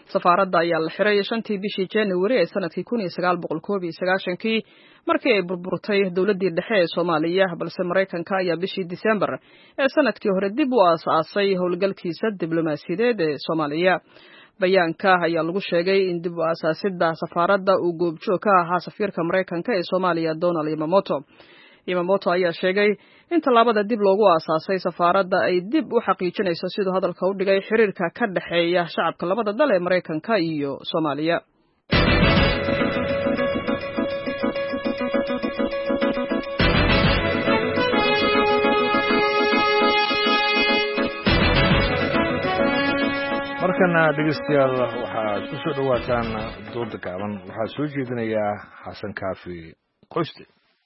safaaradda ayaa la xiray shantii bishii January ee sanadkii kun iyo sagaal boqol koob iyo sagaashan-kii markii ay burburtay dowladdii dhexe ee Soomaaliya balse Mareykanka ayaa bishii December ee sanadkii hore dib u aasaasay howlgalkiisa diblomaasiyadeed ee Soomaaliya. bayaanka ayaa lagu sheegay in dib u aasaasidda safaaradda uu goobjoog ka ahaa safiirka Mareykanka ee Soomaaliya Donald Yamamoto. Yamamoto ayaa sheegay in tallaabada dib loogu aasaasay safaaradda ay dib u xaqiijinayso sidoo hadalka u dhigay xiriirka ka dhaxeeya shacabka labada dal ee Mareykanka iyo Soomaaliya.
markana dhegeystayaal waxaad ku soo dhawaataan dooda gaaban waxaa soo jeedinayaa xasan kaafi qoyste.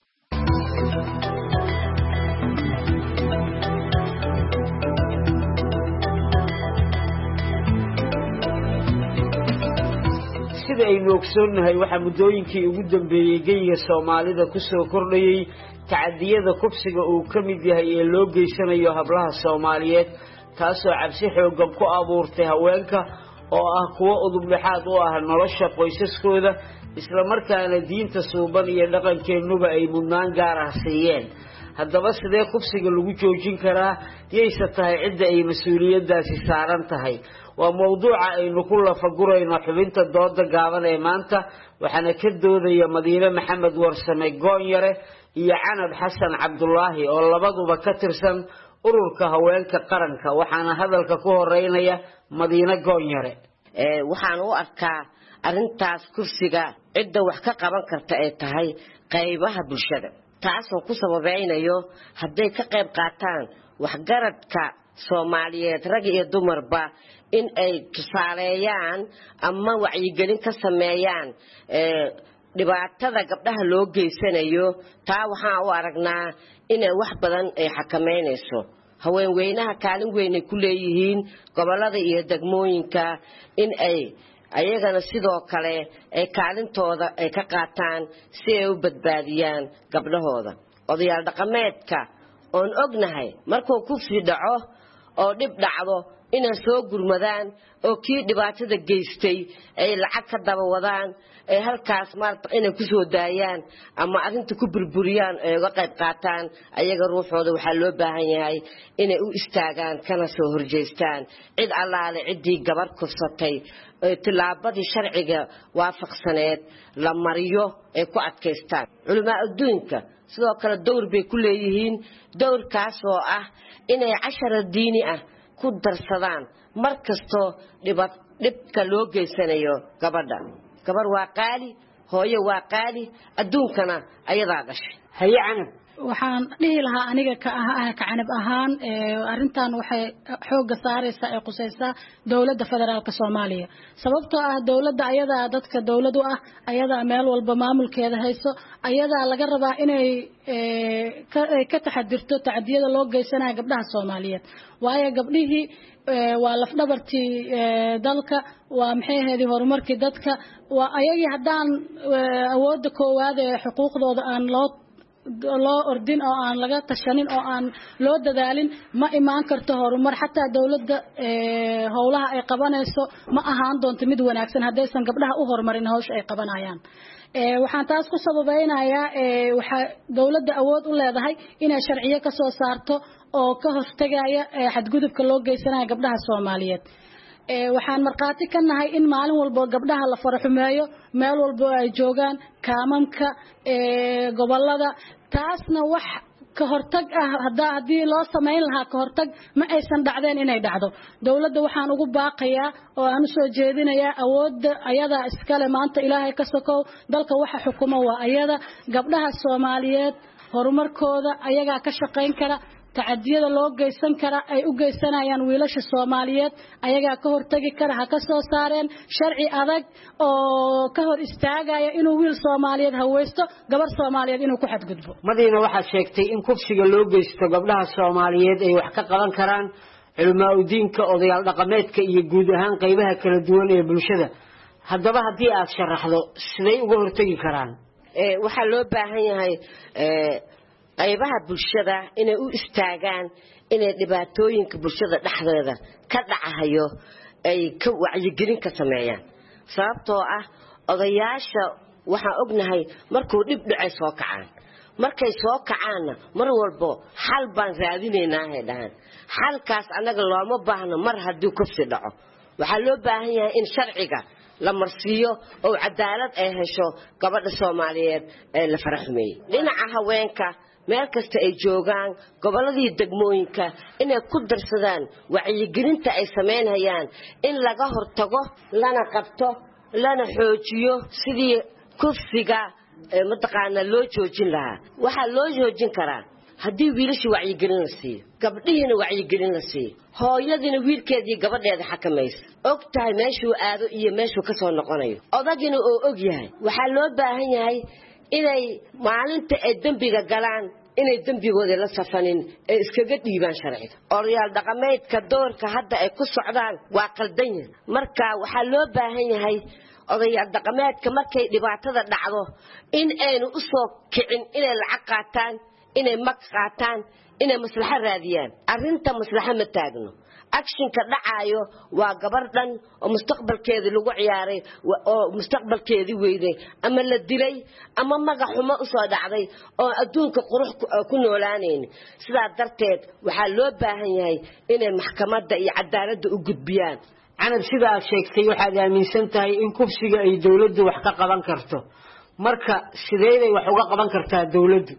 sida aynu ogsoonnahay waxaa muddooyinkii ugu dambeeyey geyiga soomaalida ku soo kordhayey tacadiyada kufsiga uu ka mid yahay ee loo geysanayo hablaha Soomaaliyeed taasoo cabsi xooggan ku abuurtay haweenka oo ah kuwo udub dhexaad u ah nolosha qoysaskooda isla markaana diinta suuban iyo dhaqankeenuba ay mudnaan gaar ah siiyeen. haddaba sidee kufsiga lagu joojin karaa yeyse tahay cidda ay mas-uuliyaddaasi saaran tahay waa mawduuca aynu ku lafagurayno xubinta dooda gaaban ee maanta waxaana ka doodaya Madiine Maxamed Warsame Goonyare iyo Canab Xasan Cabdulaahi oo labaduba ka tirsan ururka haweenka qaranka waxaana hadalka ku horeynaya Madiine Goonyare.
ee waxaan u arkaa arintaas kursiga cidda wax ka qaban karta ay tahay qaybaha bulshada taasoo ku sababeynayo hadday ka qayb qaataan waxgaradka Soomaaliyeed rag iyo dumarba in ay tusaaleeyaan ama wacyigelin ka sameeyaan ee dhibaatada gabdhaha loo geysanayo taa waxaan u aragnaa inay wax badan ay xakameynayso haween weynaha kaalin weyn ay ku leeyihiin gobolada iyo degmooyinka in ay ayagana sidoo kale ay kaalintooda ay ka qaataan si ay u badbaadiyaan gabdhahooda odayaal dhaqameedka oon ognahay markuu kufsi dhaco oo dhib dhacdo inay soo gurmadaan oo kii dhibaatada geystay ay lacag ka daba wadaan ee halkaas maarta inay ku soo daayaan ama arinta ku burburiyaan ee uga qayb qaataan ayaga ruuxooda waxa loo baahan yahay inay u istaagaan kana soo horjeestaan cid allaale cidii gabar kufsatay tilaabadii sharciga waafaqsaneed la mariyo ee ku adkaystaan culimaa adduunka sidoo kale dowr bay ku leeyihiin dowrkaas oo ah inay cashara diini ah ku darsadaan markasto dhibka loo geysanayo gabadha gabar waa qaali hooyo waa qaali adduunkana ayadaa dhashay
haye Canab
waxaan dhihi lahaa aniga ka ah ka Canab ahaan ee arintan waxay xooga saaraysaa ee qusaysaa dawladda federaalka Soomaaliya sababtoo ah dawladda ayada dadka dawladu ah ayada meel walba maamulkeeda hayso ayada laga rabaa inay ka taxadirto tacadiyada loo geysanayo gabdhaha Soomaaliyeed waayo gabdhihii waa laf dhabartii dalka waa maxay ahayd horumarkii dadka waa ayagii hadaan awoodda koowaad ee xuquuqdooda aan loo loo ordin oo aan laga tashanin oo aan loo dadaalin ma imaan karto horumar xataa dawladda ee howlaha ay qabanayso ma ahaan doonto mid wanaagsan hadaysan gabdhaha u horumarin hawsha ay qabanayaan ee waxaan taas ku sababeynayaa ee waxa dawladda awood u leedahay inay sharciyo ka soo saarto oo ka hortagaya xadgudubka loo geysanayo gabdhaha Soomaaliyeed ee waxaan marqaati ka nahay in maalin walba gabdhaha la faraxumeeyo meel walba ay joogaan kaamamka ee gobolada taasna wax ka hortag ah hadaa hadii loo sameyn lahaa ka hortag ma aysan dhacdeen inay dhacdo dawladda waxaan ugu baaqayaa oo aan soo jeedinayaa awoodda ayada iskale maanta Ilaahay ka sokow dalka waxa xukumo waa ayada gabdhaha Soomaaliyeed horumarkooda ayaga ka shaqeyn kara tacadiyada loo geysan kara ay u geysanayaan wiilasha Soomaaliyeed ayaga ka hortagi kara ha ka soo saareen sharci adag oo ka hor istaagaya inuu wiil Soomaaliyeed haweysto gabar Soomaaliyeed inuu ku xadgudbo
Madiina waxa sheegtay in kufsiga loo geysto gabdhaha Soomaaliyeed ay wax ka qaban karaan cilmaa u diinka odayaal dhaqameedka iyo guud ahaan qaybaha kala duwan ee bulshada haddaba hadii aad sharaxdo siday uga hortagi karaan
ee waxa loo baahan yahay ee qaybaha bulshada inay u istaagaan inay dhibaatooyinka bulshada dhexdeeda ka dhacayo ay ka wacyigelin ka sameeyaan sababtoo ah odayaasha waxaan ognahay markuu dhib dhacay soo kacaan markay soo kacaanna mar walbo xal baan raadinaynaa ay dhahan xalkaas anaga looma baahno mar haddii kufsi dhaco waxaa loo baahan yahay in sharciga la marsiiyo oo cadaalad ay hesho gabadha Soomaaliyeed ee la faraxmeeyay dhinaca haweenka meel kasta ay joogaan goboladii degmooyinka inay ku darsadaan wacyigelinta ay sameynayaan in laga hortago lana qabto lana xoojiyo sidii kufsiga mataqaana loo joojin lahaa waxa loo joojin karaa haddii wiilasha wacyigelin la siiyo gabdhihiina wacyigelin la siiyo hooyadina wiilkeedii gabadheeda xakamaysa og tahay meeshuu aado iyo meeshuu ka soo noqonayo odagina oo og yahay waxaa loo baahan yahay inay maalinta ay dambiga galaan inay dambigooda la safanin ee iskaga dhiibaan sharciga odayaal dhaqameedka doorka hadda ay ku socdaan waa qaldan yahay marka waxaa loo baahan yahay odayaal dhaqameedka markay dhibaatada dhacdo in aynu u soo kicin inay lacag qaataan inay mag qaataan inay maslaxa raadiyaan arrinta maslaxa ma taagno actionka dhacaayo waa gabar dhan oo mustaqbalkeedii lagu ciyaaray oo mustaqbalkeedii weyday ama la dilay ama magac xumo u soo dhacday oo adduunka qurux ku noolaaneen sidaa darteed waxaa loo baahan yahay inay maxkamadda iyo cadaaladda u gudbiyaan
canab sidaa sheegtay waxaad aaminsan tahay in kufsiga ay dawladdu wax ka qaban karto marka sideeday wax uga qaban kartaa dawladdu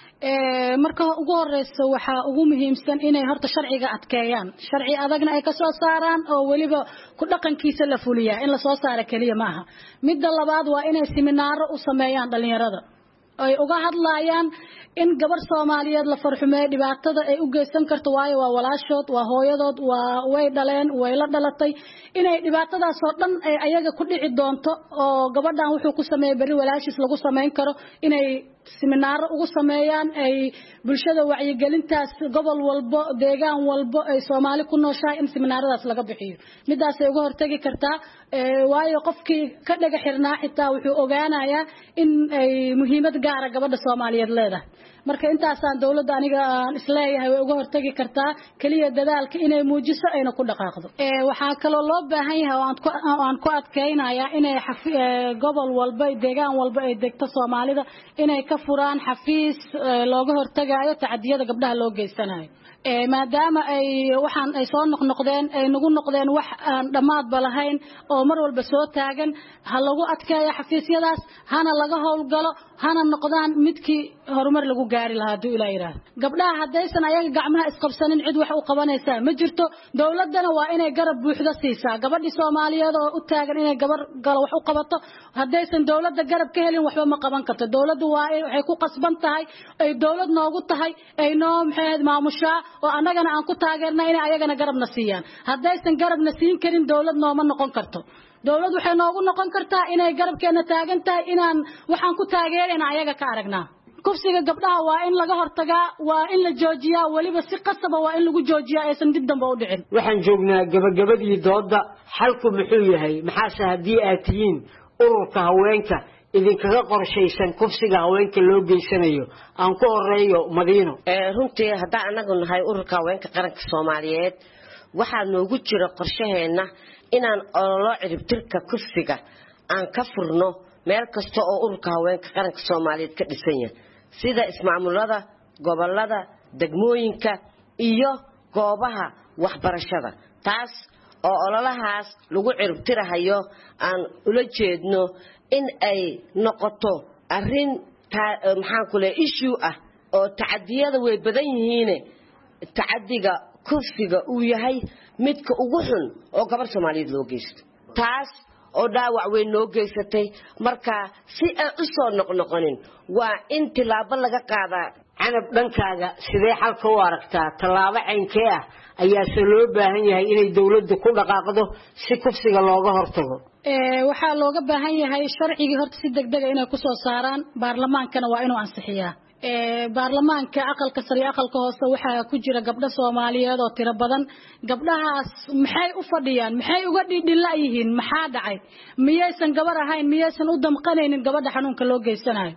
ee marka ugu horeyso waxa ugu muhiimsan inay horta sharciga adkeeyaan sharci adagna ay ka soo saaraan oo waliba ku dhaqankiisa la fuliyaa in la soo saaro kaliya maaha midda labaad waa inay seminaaro u sameeyaan dhalinyarada ay uga hadlayaan in gabar Soomaaliyeed la farxumeeyo dhibaatada ay u geysan karto waayo waa walaashood waa hooyadood waa way dhaleen way la dhalatay inay dhibaatadaas oo dhan ay ayaga ku dhici doonto oo gabadhan wuxuu ku sameeyay bari walaashiis lagu sameyn karo inay seminaaro ugu sameeyaan ay bulshada wacyigelintaas gobol walbo deegaan walbo ay Soomaali ku nooshahay in seminaaradaas laga bixiyo midaas ay uga hortagi kartaa waayo qofkii ka dhaga xirnaa xitaa wuxuu ogaanayaa in ay muhiimad gaar ah gabadha Soomaaliyeed leedahay marka intaasaan dawladda aniga aan isleeyahay way uga hortagi kartaa kaliya dadaalka inay muujiso ayna ku dhaqaaqdo ee waxa kale loo baahan yahay oo aan ku aan ku adkeynayaa inay gobol walba deegaan walba ay degto Soomaalida inay ka furaan xafiis looga hortagayo tacadiyada gabdhaha loo geysanayo ee maadaama ay waxaan ay soo noqnoqdeen ay nagu noqdeen wax aan dhamaad balahayn oo mar walba soo taagan ha lagu adkeeyo xafiisyadaas hana laga howlgalo hana noqdaan midkii horumar lagu gaari lahaa duu ilaa yiraahdo gabdhaha hadaysan ayaga gacmaha isqabsanin cid wax u qabanaysa ma jirto dawladana waa inay garab buuxda siisaa gabadhii Soomaaliyeed oo u taagan inay gabar gal wax u qabato hadaysan dawladda garab ka helin waxba ma qaban karto dawladdu waa waxay ku qasban tahay ay dawlad noogu tahay ay noo maxay maamushaa oo anagana aan ku taageernaa inay ayagana garabna siiyaan hadaysan garabna siin karin dawlad nooma noqon karto dawlad waxay noogu noqon kartaa inay garabkeena taagan tahay inaan waxaan ku taageerayna ayaga ka aragnaa kufsiga gabdhaha waa in laga hortagaa waa in la joojiyaa waliba si qasaba waa in lagu joojiyaa aysan dib dambe u dhicin
waxaan joognaa gabagabadii dooda xalku muxuu yahay maxaase haddii aad tihiin ururka haweenka idinkaga qorshaysan kufsiga haweenka loo geysanayo aan ku horeeyo Madiino
ee runtii hadda anagu nahay ururka haweenka qaranka Soomaaliyeed waxa noogu jira qorshaheena inaan ololo ciribtirka kufsiga aan ka furno meel kasta oo ururka haweenka qaranka Soomaaliyeed ka dhisan yahay sida ismaamulada gobolada degmooyinka iyo goobaha waxbarashada taas oo ololahaas lagu ciribtirahayo aan ula jeedno in ay noqoto arrin maxaan ku leeyahay issue ah oo tacadiyada way badan yihiin tacadiga kufsiga uu yahay midka ugu xun oo gabar Soomaaliyeed loo geysto taas oo dhaawac weyn loo geysatay marka si ay u soo noqnoqonin waa in tilaabo laga qaadaa
canab dhankaaga sidee xalka u aragtaa talaabo caynkee ah ayaa loo baahan yahay inay dawladdu ku dhaqaaqdo si kufsiga looga hortago
ee waxa looga baahan yahay sharciga horta si degdeg ah inay ku soo saaraan baarlamaankana waa inuu ansixiyaa ee baarlamaanka aqalka sare aqalka hoose waxa ku jira gabdho Soomaaliyeed oo tiro badan gabdhahaas maxay u fadhiyaan maxay uga dhidhilayihiin maxaa dhacay miyaysan gabar ahayn miyaysan u damqanaynin gabadha xanuunka loo geysanayo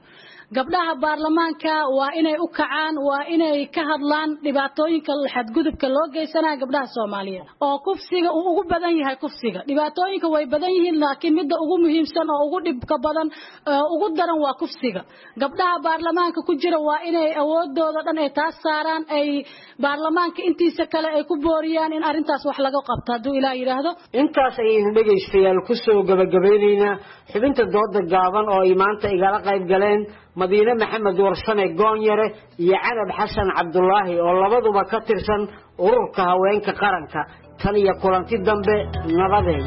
gabdhaha baarlamaanka waa inay u kacaan waa inay ka hadlaan dhibaatooyinka xadgudubka loo geysanayo gabdhaha Soomaaliyeed oo kufsiga uu ugu badan yahay kufsiga dhibaatooyinka way badan yihiin laakiin midda ugu muhiimsan oo ugu dhibka badan ugu daran waa kufsiga gabdhaha baarlamaanka ku jira waa inay awoodooda dhan ay taas saaraan ay baarlamaanka intiisa kale ay ku booriyaan in arintaas wax laga qabto haduu Ilaahay yiraahdo
intaas ayaynu dhageystayaal ku soo gabagabeynayna xubinta dooda gaaban oo ay maanta igala qayb galeen Madiina Maxamed Warsame Goonyare iyo Canab Xasan Cabdullaahi oo labaduba ka tirsan ururka haweenka qaranka tan iyo kulanti dambe nabadeen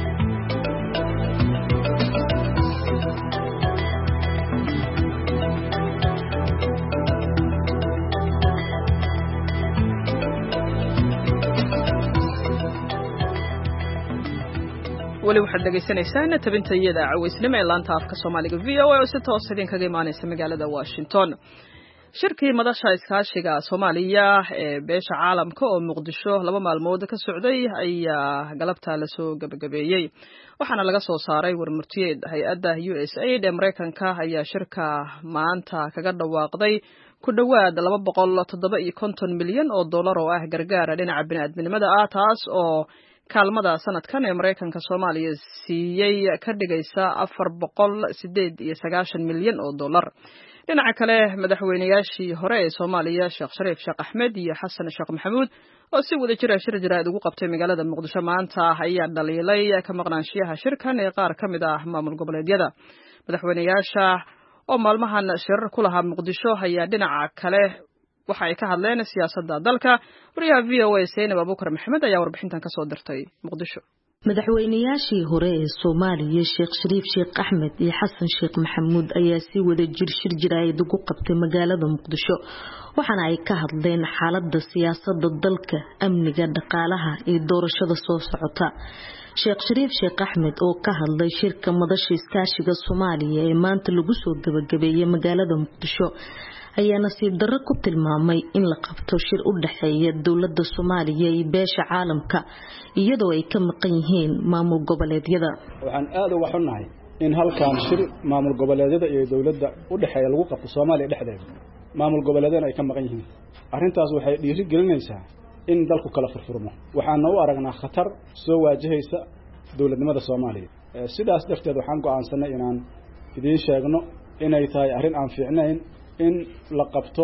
wali waxaad dhageysanaysaan tabinta iyada cawaysnimo ee laanta afka Soomaaliga V O A oo si toos ah idinkaga imaanaysa magaalada Washington shirkii madasha iskaashiga Soomaaliya ee beesha caalamka oo Muqdisho laba maalmood ka socday ayaa galabta la soo gabagabeeyay waxaana laga soo saaray warmurtiyeed hay'adda U S A D ee Mareykanka ayaa shirka maanta kaga dhawaaqday ku dhawaad laba boqol toddoba iyo konton milyan oo dollar oo ah gargaar dhinaca bini'aadminimada ah taas oo kaalmada sanadkan ee Mareykanka Soomaaliya siiyay ka dhigaysa afar boqol sideed iyo sagaashan milyan oo dollar dhinaca kale madaxweynayaashii hore ee Soomaaliya Sheekh Shariif Sheekh Axmed iyo Xasan Sheekh Maxamuud oo si wada jir ah shir jiraad ugu qabtay magaalada Muqdisho maanta ayaa dhaliilay ka maqnaanshiyaha shirkan ee qaar ka mid ah maamul goboleedyada madaxweynayaasha oo maalmahan shirar ku lahaa Muqdisho ayaa dhinaca kale waxa ay ka hadleen siyaasadda dalka wariyaha V O A Seenab Abuukar Maxamed ayaa warbixintan ka soo dirtay Muqdisho
madaxweynayaashii hore ee Soomaaliya Sheekh Shariif Sheekh Axmed iyo Xasan Sheekh Maxamuud ayaa si wada jir shir jiraayad ugu qabtay magaalada Muqdisho waxaana ay ka hadleen xaaladda siyaasadda dalka amniga dhaqaalaha iyo doorashada soo socota Sheekh Shariif Sheekh Axmed oo ka hadlay shirka madasha iskaashiga Soomaaliya ee maanta lagu soo gabagabeeyay magaalada Muqdisho ayaa nasiib darro ku tilmaamay in la qabto shir u dhaxeeya dawladda Soomaaliya iyo beesha caalamka iyadoo ay ka maqan yihiin maamul goboleedyada
waxaan aad uga xunnahay in halkan shir maamul goboleedyada iyo dawladda u dhaxeeya lagu qabto Soomaaliya dhexdeeda maamul goboleedyada ay ka maqan yihiin arrintaas waxay dhiiri gelinaysaa in dalku kala furfurmo waxaan u aragnaa khatar soo waajahaysa dawladnimada Soomaaliya sidaas darteed waxaan go'aansanay inaan idin sheegno inay tahay arrin aan fiicnayn in la qabto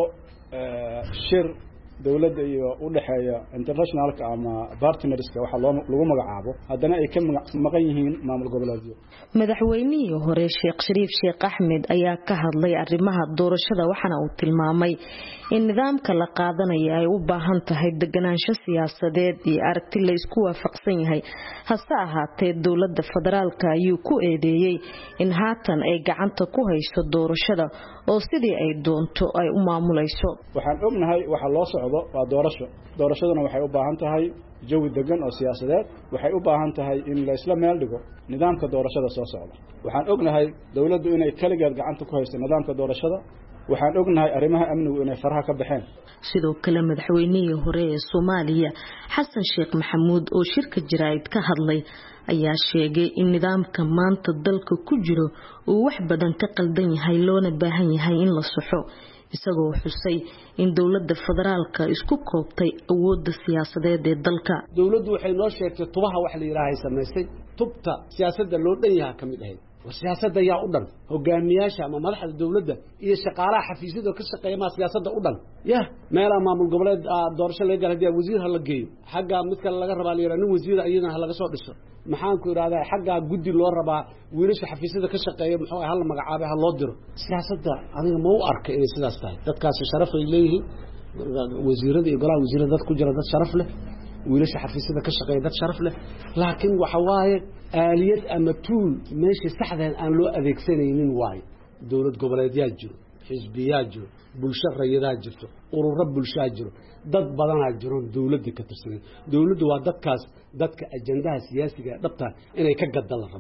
shir dawladda iyo u dhaxeeya internationalka ama partnerska waxa lagu magacaabo haddana ay ka maqan yihiin maamul goboleedyo
madaxweynihii hore Sheekh Shariif Sheekh Axmed ayaa ka hadlay arrimaha doorashada waxaana uu tilmaamay in nidaamka la qaadanayo ay u baahan tahay deganaansho siyaasadeed iyo aragti la isku waafaqsan yahay hase ahaatee dawladda federaalka ayuu ku eedeeyay in haatan ay gacanta ku hayso doorashada oo sidii ay doonto ay u maamulayso
waxaan ognahay waxa loo socdo waa doorasho doorashaduna waxay u baahan tahay jawi degan oo siyaasadeed waxay u baahan tahay in la isla meel dhigo nidaamka doorashada soo socda waxaan ognahay dawladdu inay kaligeed gacanta ku hayso nidaamka doorashada waxaan ognahay arrimaha amnigu inay faraha ka baxeen
sidoo kale madaxweynihii hore ee Soomaaliya Xasan Sheekh Maxamuud oo shirka jiraayad ka hadlay ayaa sheegay in nidaamka maanta dalka ku jiro uu wax badan ka qaldan yahay loona baahan yahay in la saxo isagoo xusay in dawladda federaalka isku koobtay awoodda siyaasadeed ee dalka
dawladdu waxay noo sheegtay tubaha wax la yiraahdo sameysay tubta siyaasadda loo dhan yahay kamid ahayd siyaasadda yaa u dhan hogaamiyaasha ama madaxda dawladda iyo shaqaalaha xafiisyada ka shaqeeya ma siyaasadda u dhan ya meelaha maamul goboleed doorasho laga galay wasiir ha la geeyo xagga mid kale laga rabaa leeyahay nin wasiir ayadana ha laga soo dhiso maxaan ku iraahdaa xagga guddi loo rabaa wiilasha xafiisyada ka shaqeeya muxuu hal magacaabay ha loo diro siyaasadda aniga ma u arka inay sidaas tahay dadkaas sharaf ay leeyihiin wasiirada iyo golaha wasiirada dad ku jira dad sharaf leh wiilasha xafiisyada ka shaqeeya dad sharaf leh laakiin waxa waaye aaliyad ama tool meesha saxdan aan loo adeegsanaynin waay dawlad goboleedyaa jiro xisbiyaa jiro bulsho rayadaa jirto ururo bulshaa jiro dad badanaa jiro dawladda ka tirsan dawladdu waa dadkaas dadka ajandaha siyaasiga dhabta inay ka gadan la rabo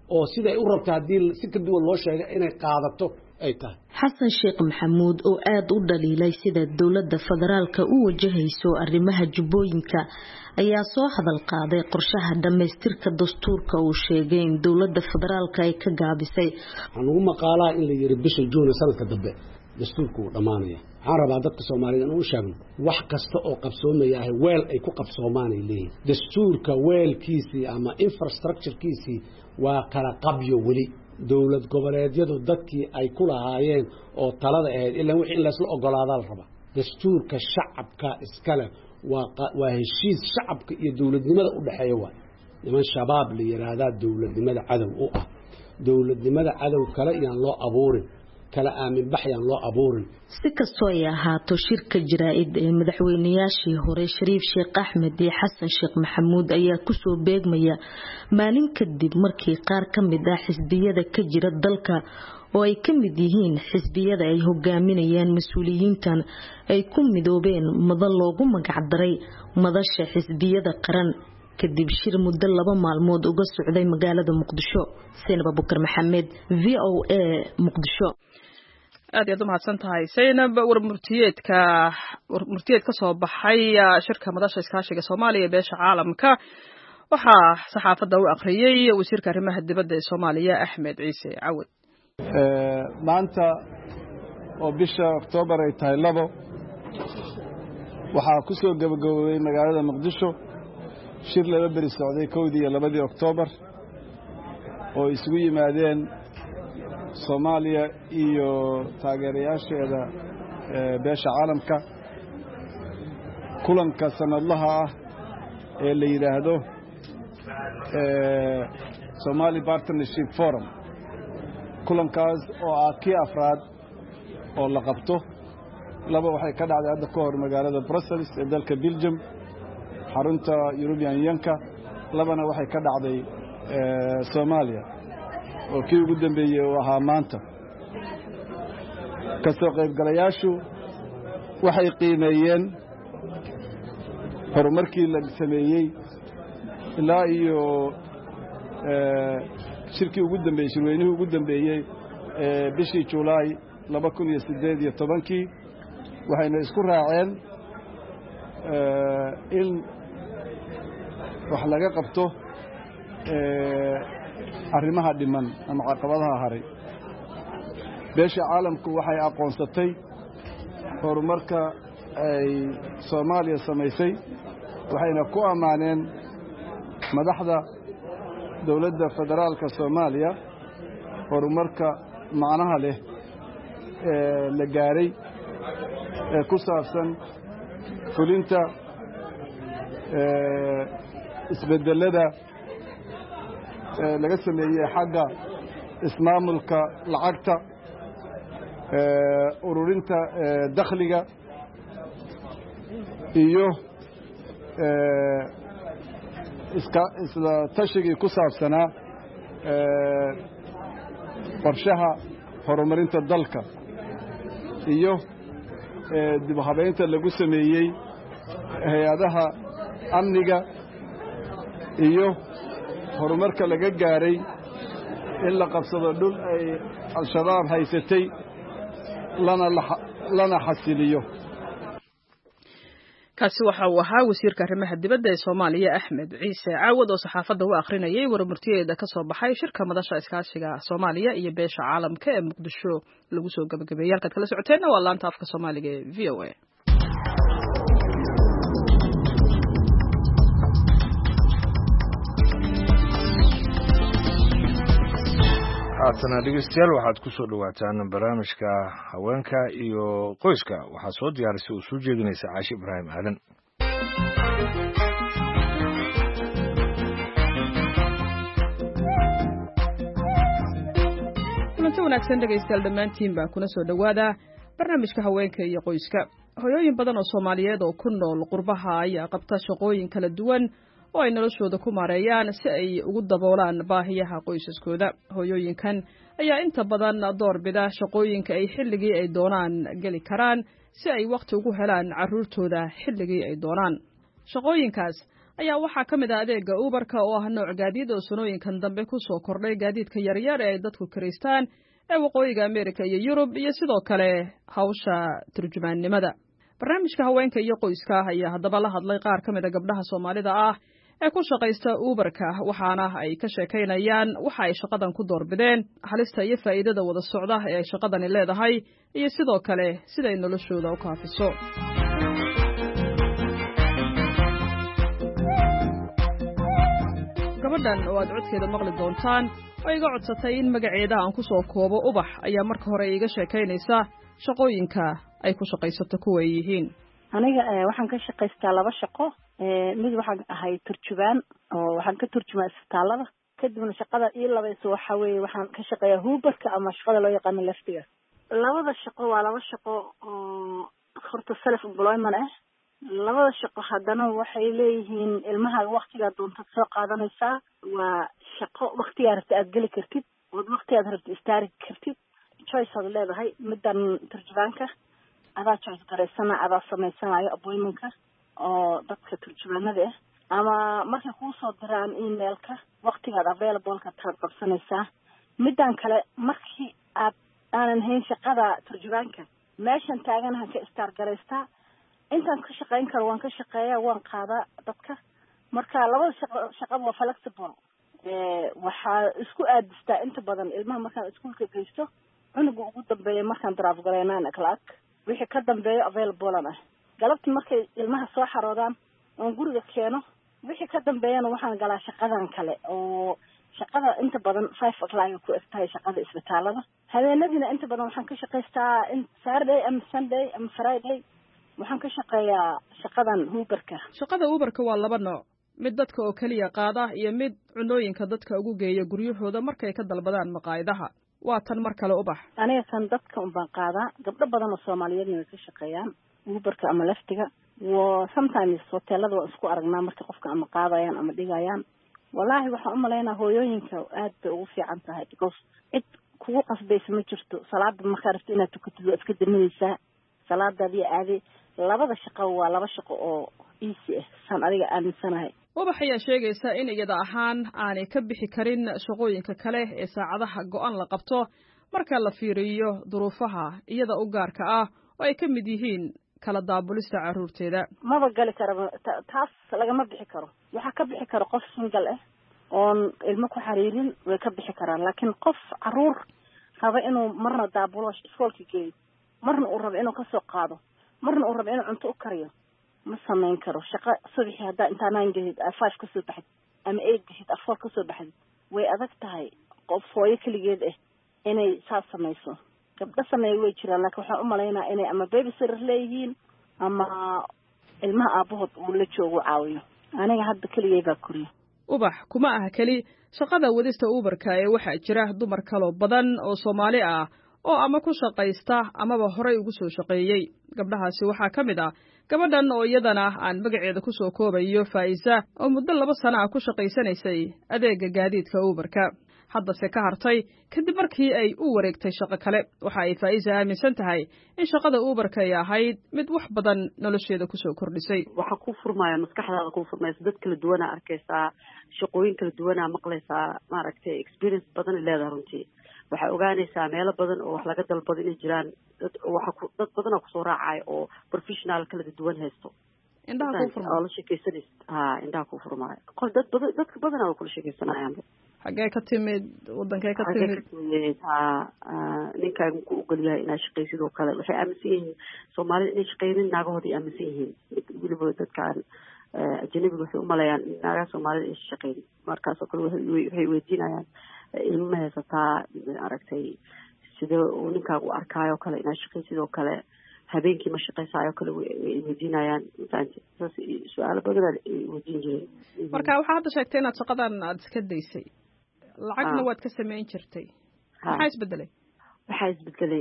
oo sida ay u rabto haddii si ka duwan loo sheegay inay qaadato ay tahay
xasan sheekh maxamuud oo aad u dhaliilay sida dowladda federaalka u wajahayso arrimaha jubbooyinka ayaa soo hadal qaaday qorshaha dhamaystirka dastuurka uu sheegay in dowladda federaalka ay ka gaabisay
waxaan ugu maqaalaa in la yiri bisha juun sanadka dambe dastuurku uu dhamaanaya waxaan rabaa dadka Soomaaliyeed inuu sheegno wax kasta oo qabsoomaya ah weel ay ku qabsoomaanay leeyihiin dastuurka weelkiisii ama infrastructure-kiisii waa kala qabyo weli dowlad goboleedyadu dadkii ay ku lahaayeen oo talada ahayd ilaa wixii la isla ogolaadaa la rabaa dastuurka shacabka iskale waa waa heshiis shacabka iyo dowladnimada u dhaxeeya waa niman shabaab la yiraahdaa dowladnimada cadow u ah dowladnimada cadow kale iyaan loo abuurin kala aamin baxyaan loo abuurin
si kastoo ay ahaato shirka jaraa'id ee madaxweynayaashii hore Shariif Sheekh Axmed iyo Xasan Sheekh Maxamuud ayaa ku soo beegmaya maalin kadib markii qaar ka mid ah xisbiyada ka jira dalka oo ay ka mid yihiin xisbiyada ay hogaaminayaan mas'uuliyiintan ay ku midoobeen madal loogu magac daray madasha xisbiyada qaran kadib shir muddo laba maalmood uga socday magaalada Muqdisho. Saynab Abubakar Maxamed, V O A, Muqdisho.
aad iyo mahadsan tahay Saynab. warmurtiyeedka warmurtiyeed ka soo baxay shirka madasha iskaashiga Soomaaliya beesha caalamka waxaa saxaafadda u akhriyay wasiirka arrimaha dibadda ee Soomaaliya Axmed Ciise Cawad.
ee maanta oo bisha Oktoobar ay tahay labo waxaa ku soo gabagabowday magaalada Muqdisho shir laba beri socday kowdii iyo labadii Oktoobar oo isugu yimaadeen Soomaaliya iyo taageerayaasheeda beesha caalamka kulanka sanadlaha ah ee la yiraahdo Somali Partnership Forum kulankaas oo ah kii afraad oo la qabto laba waxay ka dhacday hadda ka hor magaalada Brussels ee dalka Belgium xarunta European Unionka labana waxay ka dhacday Soomaaliya oo kii ugu dambeeyay oo ahaa maanta ka soo qaybgalayaashu waxay qiimeeyeen horumarkii la sameeyay ilaa iyo shirkii ugu dambeeyay shirweynihii ugu dambeeyay bishii July laba kun iyo siddeed iyo tobankii waxayna isku raaceen in wax laga qabto arrimaha dhiman ama caqabadaha haray beesha caalamku waxay aqoonsatay horumarka ay Soomaaliya samaysay waxayna ku amaaneen madaxda dowladda federaalka Soomaaliya horumarka macnaha leh ee la gaaray ee ku saabsan fulinta ee isbedelada ee laga sameeyay xagga ismaamulka lacagta ee ururinta dakhliga iyo ee iska isla tashigii ku saabsanaa ee qorshaha horumarinta dalka iyo ee dib u habeynta lagu sameeyay hay'adaha amniga iyo horumarka laga gaaray in la qabsado dhul ay al-shabaab haysatay lana lana xasiliyo.
kaasi waxa uu ahaa wasiirka arrimaha dibadda ee Soomaaliya Axmed Ciise Cawad oo saxaafadda u akhrinayay warmurtiyeeda ka soo baxay shirka madasha iskaashiga Soomaaliya iyo beesha caalamka ee Muqdisho lagu soo gabagabeeyay. halkaad kala socoteen waa laanta afka Soomaaliga ee V O A.
haatana dhegeystayaal waxaad ku soo dhawaataan barnaamijka haweenka iyo qoyska waxaa soo diyaarisay oo soo jeedinaysa Caashi Ibraahim Aadan.
kulanti wanaagsan dhegeystayaal dhammaantiin baa kuna soo dhawaada barnaamijka haweenka iyo qoyska. hooyooyin badan oo Soomaaliyeed oo ku nool qurbaha ayaa qabta shaqooyin kala duwan oo ay noloshooda ku maareeyaan si ay ugu daboolaan baahiyaha qoysaskooda. hooyooyinkan ayaa inta badan door bida shaqooyinka ay xilligii ay doonaan geli karaan si ay waqti ugu helaan carruurtooda xilligii ay doonaan. shaqooyinkaas ayaa waxaa ka mid ah adeega uberka oo ah nooc gaadiid oo sanooyinkan dambe ku soo kordhay gaadiidka yaryar ee ay dadku kiraystaan ee waqooyiga Amerika iyo Yurub iyo sidoo kale hawsha turjumaannimada. barnaamijka haweenka iyo qoyska ayaa haddaba la hadlay qaar ka mid ah gabdhaha Soomaalida ah ee ku shaqaysta uberka, waxaana ay ka sheekaynayaan waxa ay shaqadan ku doorbideen, halista iyo faa'iidada wada socda ee ay shaqadani leedahay iyo sidoo kale sida ay noloshooda u kaafiso. gabadhan oo aad codkeeda maqli doontaan oo iga codsatay in magaceeda aan ku soo koobo Ubax ayaa marka hore iga sheekaynaysa shaqooyinka ay ku shaqaysato kuwa ay yihiin.
aniga waxaan ka shaqaystaa laba shaqo. mid waxaan ahay turjubaan oo waxaan ka turjumaa isbitaalada, kadibna shaqada ii labayso waxa weeye waxaan ka shaqeeyaa huubarka ama shaqada loo yaqaano laftiga. labada shaqo waa laba shaqo oo horta self employment ah. labada shaqo haddana waxay leeyihiin ilmaha waqtiga doonta soo qaadanaysaa. waa shaqo waqtiga rabta aad geli kartid, oo waqtiga aad rabta istaari kartid. choice aad leedahay. midan turjubaanka adaa choice garaysana, adaa samaysanayo appointmentka oo dadka turjubaanada ah, ama markay kuu soo diraan emailka waqtigaad available-ka taad qabsanaysaa. midan kale markii aad aanan hayn shaqada turjubaanka meeshan taaganahan ka istaar garaystaa. intaan ka shaqayn karo waan ka shaqeeyaa, waan qaadaa dadka. marka labada shaqo shaqada waa flexible. ee waxaa isku aadistaa inta badan ilmaha markaan iskuulka geysto, cunuga ugu dambeeya markaan drive gareynaan o'clock, wixii ka dambeeyo available ah. galabtii markay ilmaha soo xaroodaan oon guriga keeno, wixii ka dambeeyana waxaan galaa shaqadan kale oo shaqada inta badan five o'clock ku egtahay shaqada isbitaalada. habeenadiina inta badan waxaan ka shaqaystaa in Saturday ama Sunday ama Friday waxaan ka shaqeeyaa shaqadan uberka.
shaqada uberka waa laba nooc, mid dadka oo kaliya qaada iyo mid cunooyinka dadka ugu geeya guryahooda markay ka dalbadaan maqaayadaha. waa tan mar kale Ubax.
aniga kan dadka un baan qaadaa. gabdho badan oo Soomaaliyeed way ka shaqeeyaan uberka ama laftiga. waa sometimes hoteelada waan isku aragnaa marka qofka ama qaadayaan ama dhigayaan. wallaahi waxaan u maleynayaa hooyooyinka aad bay ugu fiican tahay, because cid kugu qasbaysa ma jirto. salaada markaa rabto inaad tukatid waa iska daminaysaa, salaadaadii aadi. labada shaqo waa laba shaqo oo easy ah san adiga aaminsanahay.
Ubax ayaa sheegaysa in iyada ahaan aanay ka bixi karin shaqooyinka kale ee saacadaha go'an la qabto marka la fiiriyo duruufaha iyada u gaarka ah oo ay ka mid yihiin kala daabulista carruurteeda.
maba gali karo taas, lagama bixi karo. waxaa ka bixi karo qof single ah oon ilmo ku xariirin, way ka bixi karaan. laakiin qof carruur raba inuu marna daabulo iskoolka geeyo, marna uu rabo inuu kasoo qaado, marna uu rabo inuu cunto u kariyo, ma samayn karo. shaqo subaxii haddaa intaa nine gahid five kasoo baxid ama eight gahid four kasoo baxid, way adag tahay qof hooyo keligeed ah inay saas samayso. gabdho sameeya way jiraan, laakiin waxaan u malaynaa inay ama babysitter leeyihiin ama ilmaha aabahood uu la joogo caawiyo. aniga hadda keligay baa koriya.
Ubax kuma aha keli shaqada wadista uberka ee waxaa jira dumar kaloo badan oo Soomaali ah oo ama ku shaqaysta amaba horey ugu soo shaqeeyay. gabdhahaasi waxaa ka mid ah gabadhan oo iyadana aan magaceeda ku soo koobayo Faa'iisa oo muddo laba sano ah ku shaqaysanaysay adeega gaadiidka uberka. haddase ka hartay kadib markii ay u wareegtay shaqo kale. waxa ay Faa'iisa aaminsan tahay in shaqada uberka ay ahayd mid wax badan nolosheeda ku soo kordhisay.
waxa ku furmaya maskaxdaada ku furmaysa, dad kala duwan arkaysaa, shaqooyin kala duwan maqlaysaa, maaragtay experience badan leedahay runtii. waxaa ogaanaysaa meelo badan oo wax laga dalbado inay jiraan dad waxa ku dad badan oo kusoo raacay oo professional kala duwan haysto.
indhaha ku furmay
oo la sheekaysanaysa ha indhaha ku furmay qol dad badan dadka badan oo kula sheekaysanayaan.
xagee ka timid wadankee ka timid
ha ninkaagu ku ogol yahay inaad shaqaysid oo kale. waxay aaminsan yihiin Soomaalida inay shaqaynin naagahooda ay aaminsan yihiin. weliba dadkaan ajnabiga waxay u maleeyaan in naagaha Soomaalida ay shaqaynin. markaasoo kale waxay weydiinayaan ilma haysataa, aragtay sida uu ninkaagu arkaayo kale inaad shaqaysid oo kale, habeenkii ma shaqaysaayo kale way weydiinayaan. saas su-aalo badan ay weydiin jireen.
marka waxaa hadda sheegtay inaad shaqadan aad iska daysay, lacagna waad ka samayn jirtay. maxaa isbedelay?
waxaa isbedelay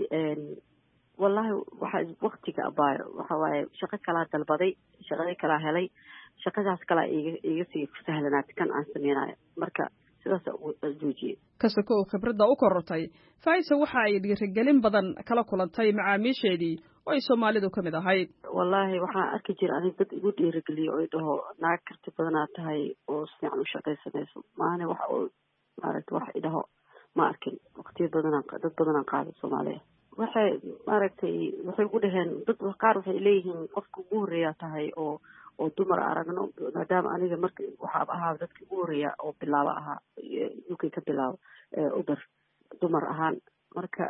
wallahi waxaa waqtiga abaayo waxa waaye shaqo kalaa dalbaday, shaqadii kalaa helay, shaqadaas kalaa iga iga sii sahlanaatay kan aan sameynayo. marka sidaas uu joojiyay.
kasoo khibradda u korortay, Faa'iisa waxa ay dhiirigelin badan kala kulantay macaamiisheedii oo ay soomaalidu ka mid ahayd.
wallaahi waxaan arki jiray anig dad igu dhiirigeliyo oo idhaho naag karti badanaa tahay oo si fiican u shaqaysanayso maahane wax oo maaragtay wax idhaho ma arkin waqtiyo badanaan dad badanaan qaaday soomaaliya waxay maaragtay waxay ugu dhaheen dad qaar waxay leeyihiin qofka ugu horreeyaa tahay oo oo dumar aragno maadaama aniga marka waxaa ahaa dadka ugu horreeya oo bilaabo ahaa U K ka bilaabo uber dumar ahaan marka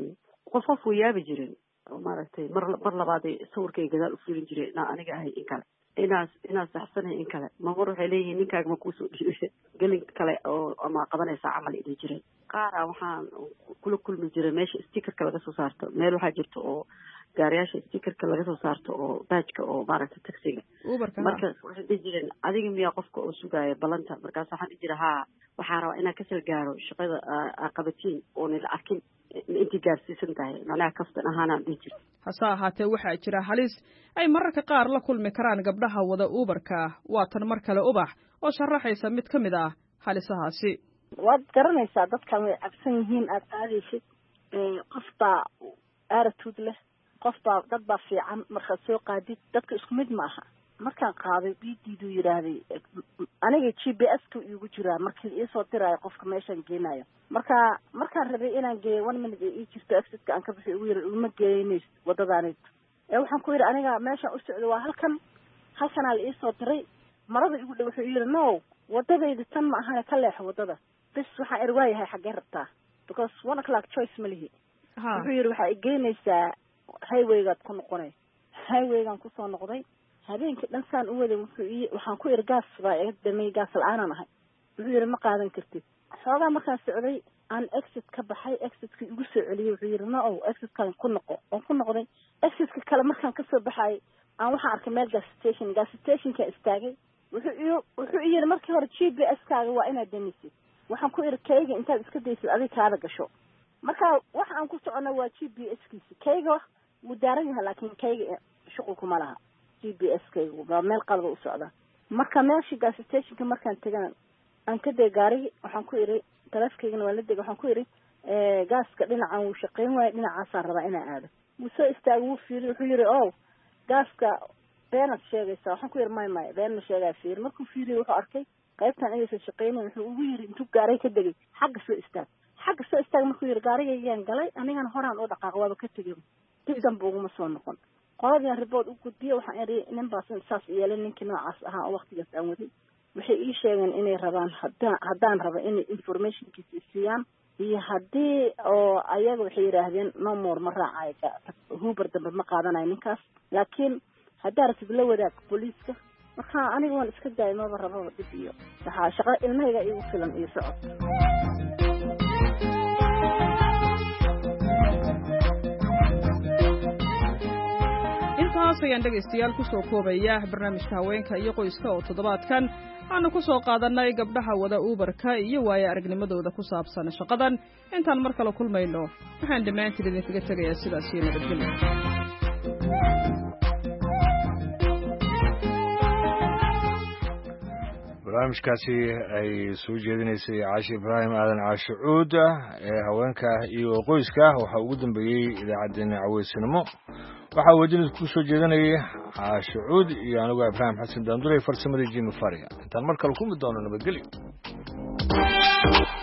qof qof way yaabi jireen maaragtay mar mar labaad sawirkay gadaal u fiirin jiray inaa aniga ahay in kale inaas inaas saxsanahay in kale ma mar waxay leeyihiin ninkaaga ma kuusoo dhiibay gelin kale oo ama qabanaysaa camal idhi jiray qaara waxaan kula kulmi jiray meesha stickerka laga soo saarto meel waxaa jirta oo gaariyaasha stickerka laga soo saarto oo baajka oo maaragtay taxiga marka waxay dhihi jireen adiga miyaa qofka oo sugaaya balanta markaas waxaan dhihi jiray haa waxaa rabaa inaan kasal gaaro shaqada qabatiin oona la arkin intii gaarsiisan tahay macnaha kaftan ahaanaan dhihi jiray
hase ahaatee waxaa jira halis ay mararka qaar la kulmi karaan gabdhaha wada uberka waa tan mar kale ubax oo sharaxaysa mid ka mid ah halisahaasi
waad garanaysaa dadkan way cabsan yihiin aad aadaysid qof baa aaratuud leh qof baa dad baa fiican markaad soo qaadid dadka isku mid ma aha markaan qaaday bidiiduu yidhaahday aniga G P S ku iigu jiraa markii iisoo diraayo qofka meeshaan geenayo marka markaan rabay inaan geeyo one minute ii jirto exit-ka aan ka bixi ugu yiri uma geeynays wadadaanid ee waxaan ku yiri aniga meeshaan u socdo waa halkan halkanaa la iisoo diray marada igu dhow wuxuu yiri no wadadayda tan ma ahana ka leexo wadada bas waxaan erwaayahay xaggee rabtaa because one o'clock choice ma lihi wuxuu yiri waxaa igeynaysaa highwaygaad ku noqonay highwaygaan kusoo noqday habeenkii dhan saan u waday waxaan ku iri gaas baa iga damay gaas la-aanan ahay wuxuu yiri ma qaadan kartid xoogaa markaan socday aan exit ka baxay exitka igu soo celiyey wuxuu yiri no exitkan ku noqo oon ku noqday exitka kale markaan kasoo baxay aan waxaan arkay meel gas station gas stationka istaagay wuxuu wuxuu yiri markii hore G P S kaaga waa inaad damisid waxaan ku iri kayga intaad iska daysid adiga kaada gasho marka waxa aan ku socono waa G P S kiisa kayga wuu daaran yahay laakiin kayga shuqul kuma laha G P S kayga waa meel qalad u socda marka meeshii gas stationka markaan tagan aan ka day gaari waxaan ku iri taleefankayga waa la degay waxaan ku iri ee gaaska dhinacan uu shaqeyn waay dhinacaas aan rabaa inaan aado wuu soo istaagay wuu fiiriyo wuxuu yiri oo gaaska beenad sheegaysa waxaan ku iri may may been sheegay fiir markuu fiiriyo wuxuu arkay qaybtan inaysan shaqeynin wuxuu ugu yiri intuu gaaray ka degay xagga soo istaag xagga soo istaag markuu yiri gaarigayaan galay anigana horaan u dhaqaaq waaba ka tegay dib dambe uguma soo noqon qoladii report u gudbiyay waxaan iri nin baas saas yeelay ninkii noocaas ahaa oo waqtigaas aan waday waxay ii sheegeen inay rabaan haddaan haddaan rabo inay informationkiisa siiyaan iyo haddii oo ayaga waxay yidhaahdeen no more ma raacayo huber dambe ma qaadanayo ninkaas laakiin haddaa ratib la wadaag booliiska marka aniga waan iska daayay maba rababa dib iyo waxaa shaqo ilmahayga igu filan iyo socod
intaas ayaan dhegaystayaal kusoo koobaya barnaamijka haweenka iyo qoyska oo toddobaadkan aanu ku soo qaadanay gabdhaha wada uberka iyo waayo aragnimadooda ku saabsan shaqadan intaan mar kale kulmayno waxaan dhammaantiin idinkaga tegayaa sidaas iyo nabadgelyo
barnaamijkaasi ay soo jeedinaysay caashi ibraahim aadan caashe cuud ee haweenka iyo qoyska waxaa ugu dambeeyey idaacaddeenna caweysanimo waxaa wadinid ku soo jeedanayay caashe cuud iyo anigu ibraahim xasan daanduley farsamadii jimi faria intaan mar kale ku mid doono nabadgelyo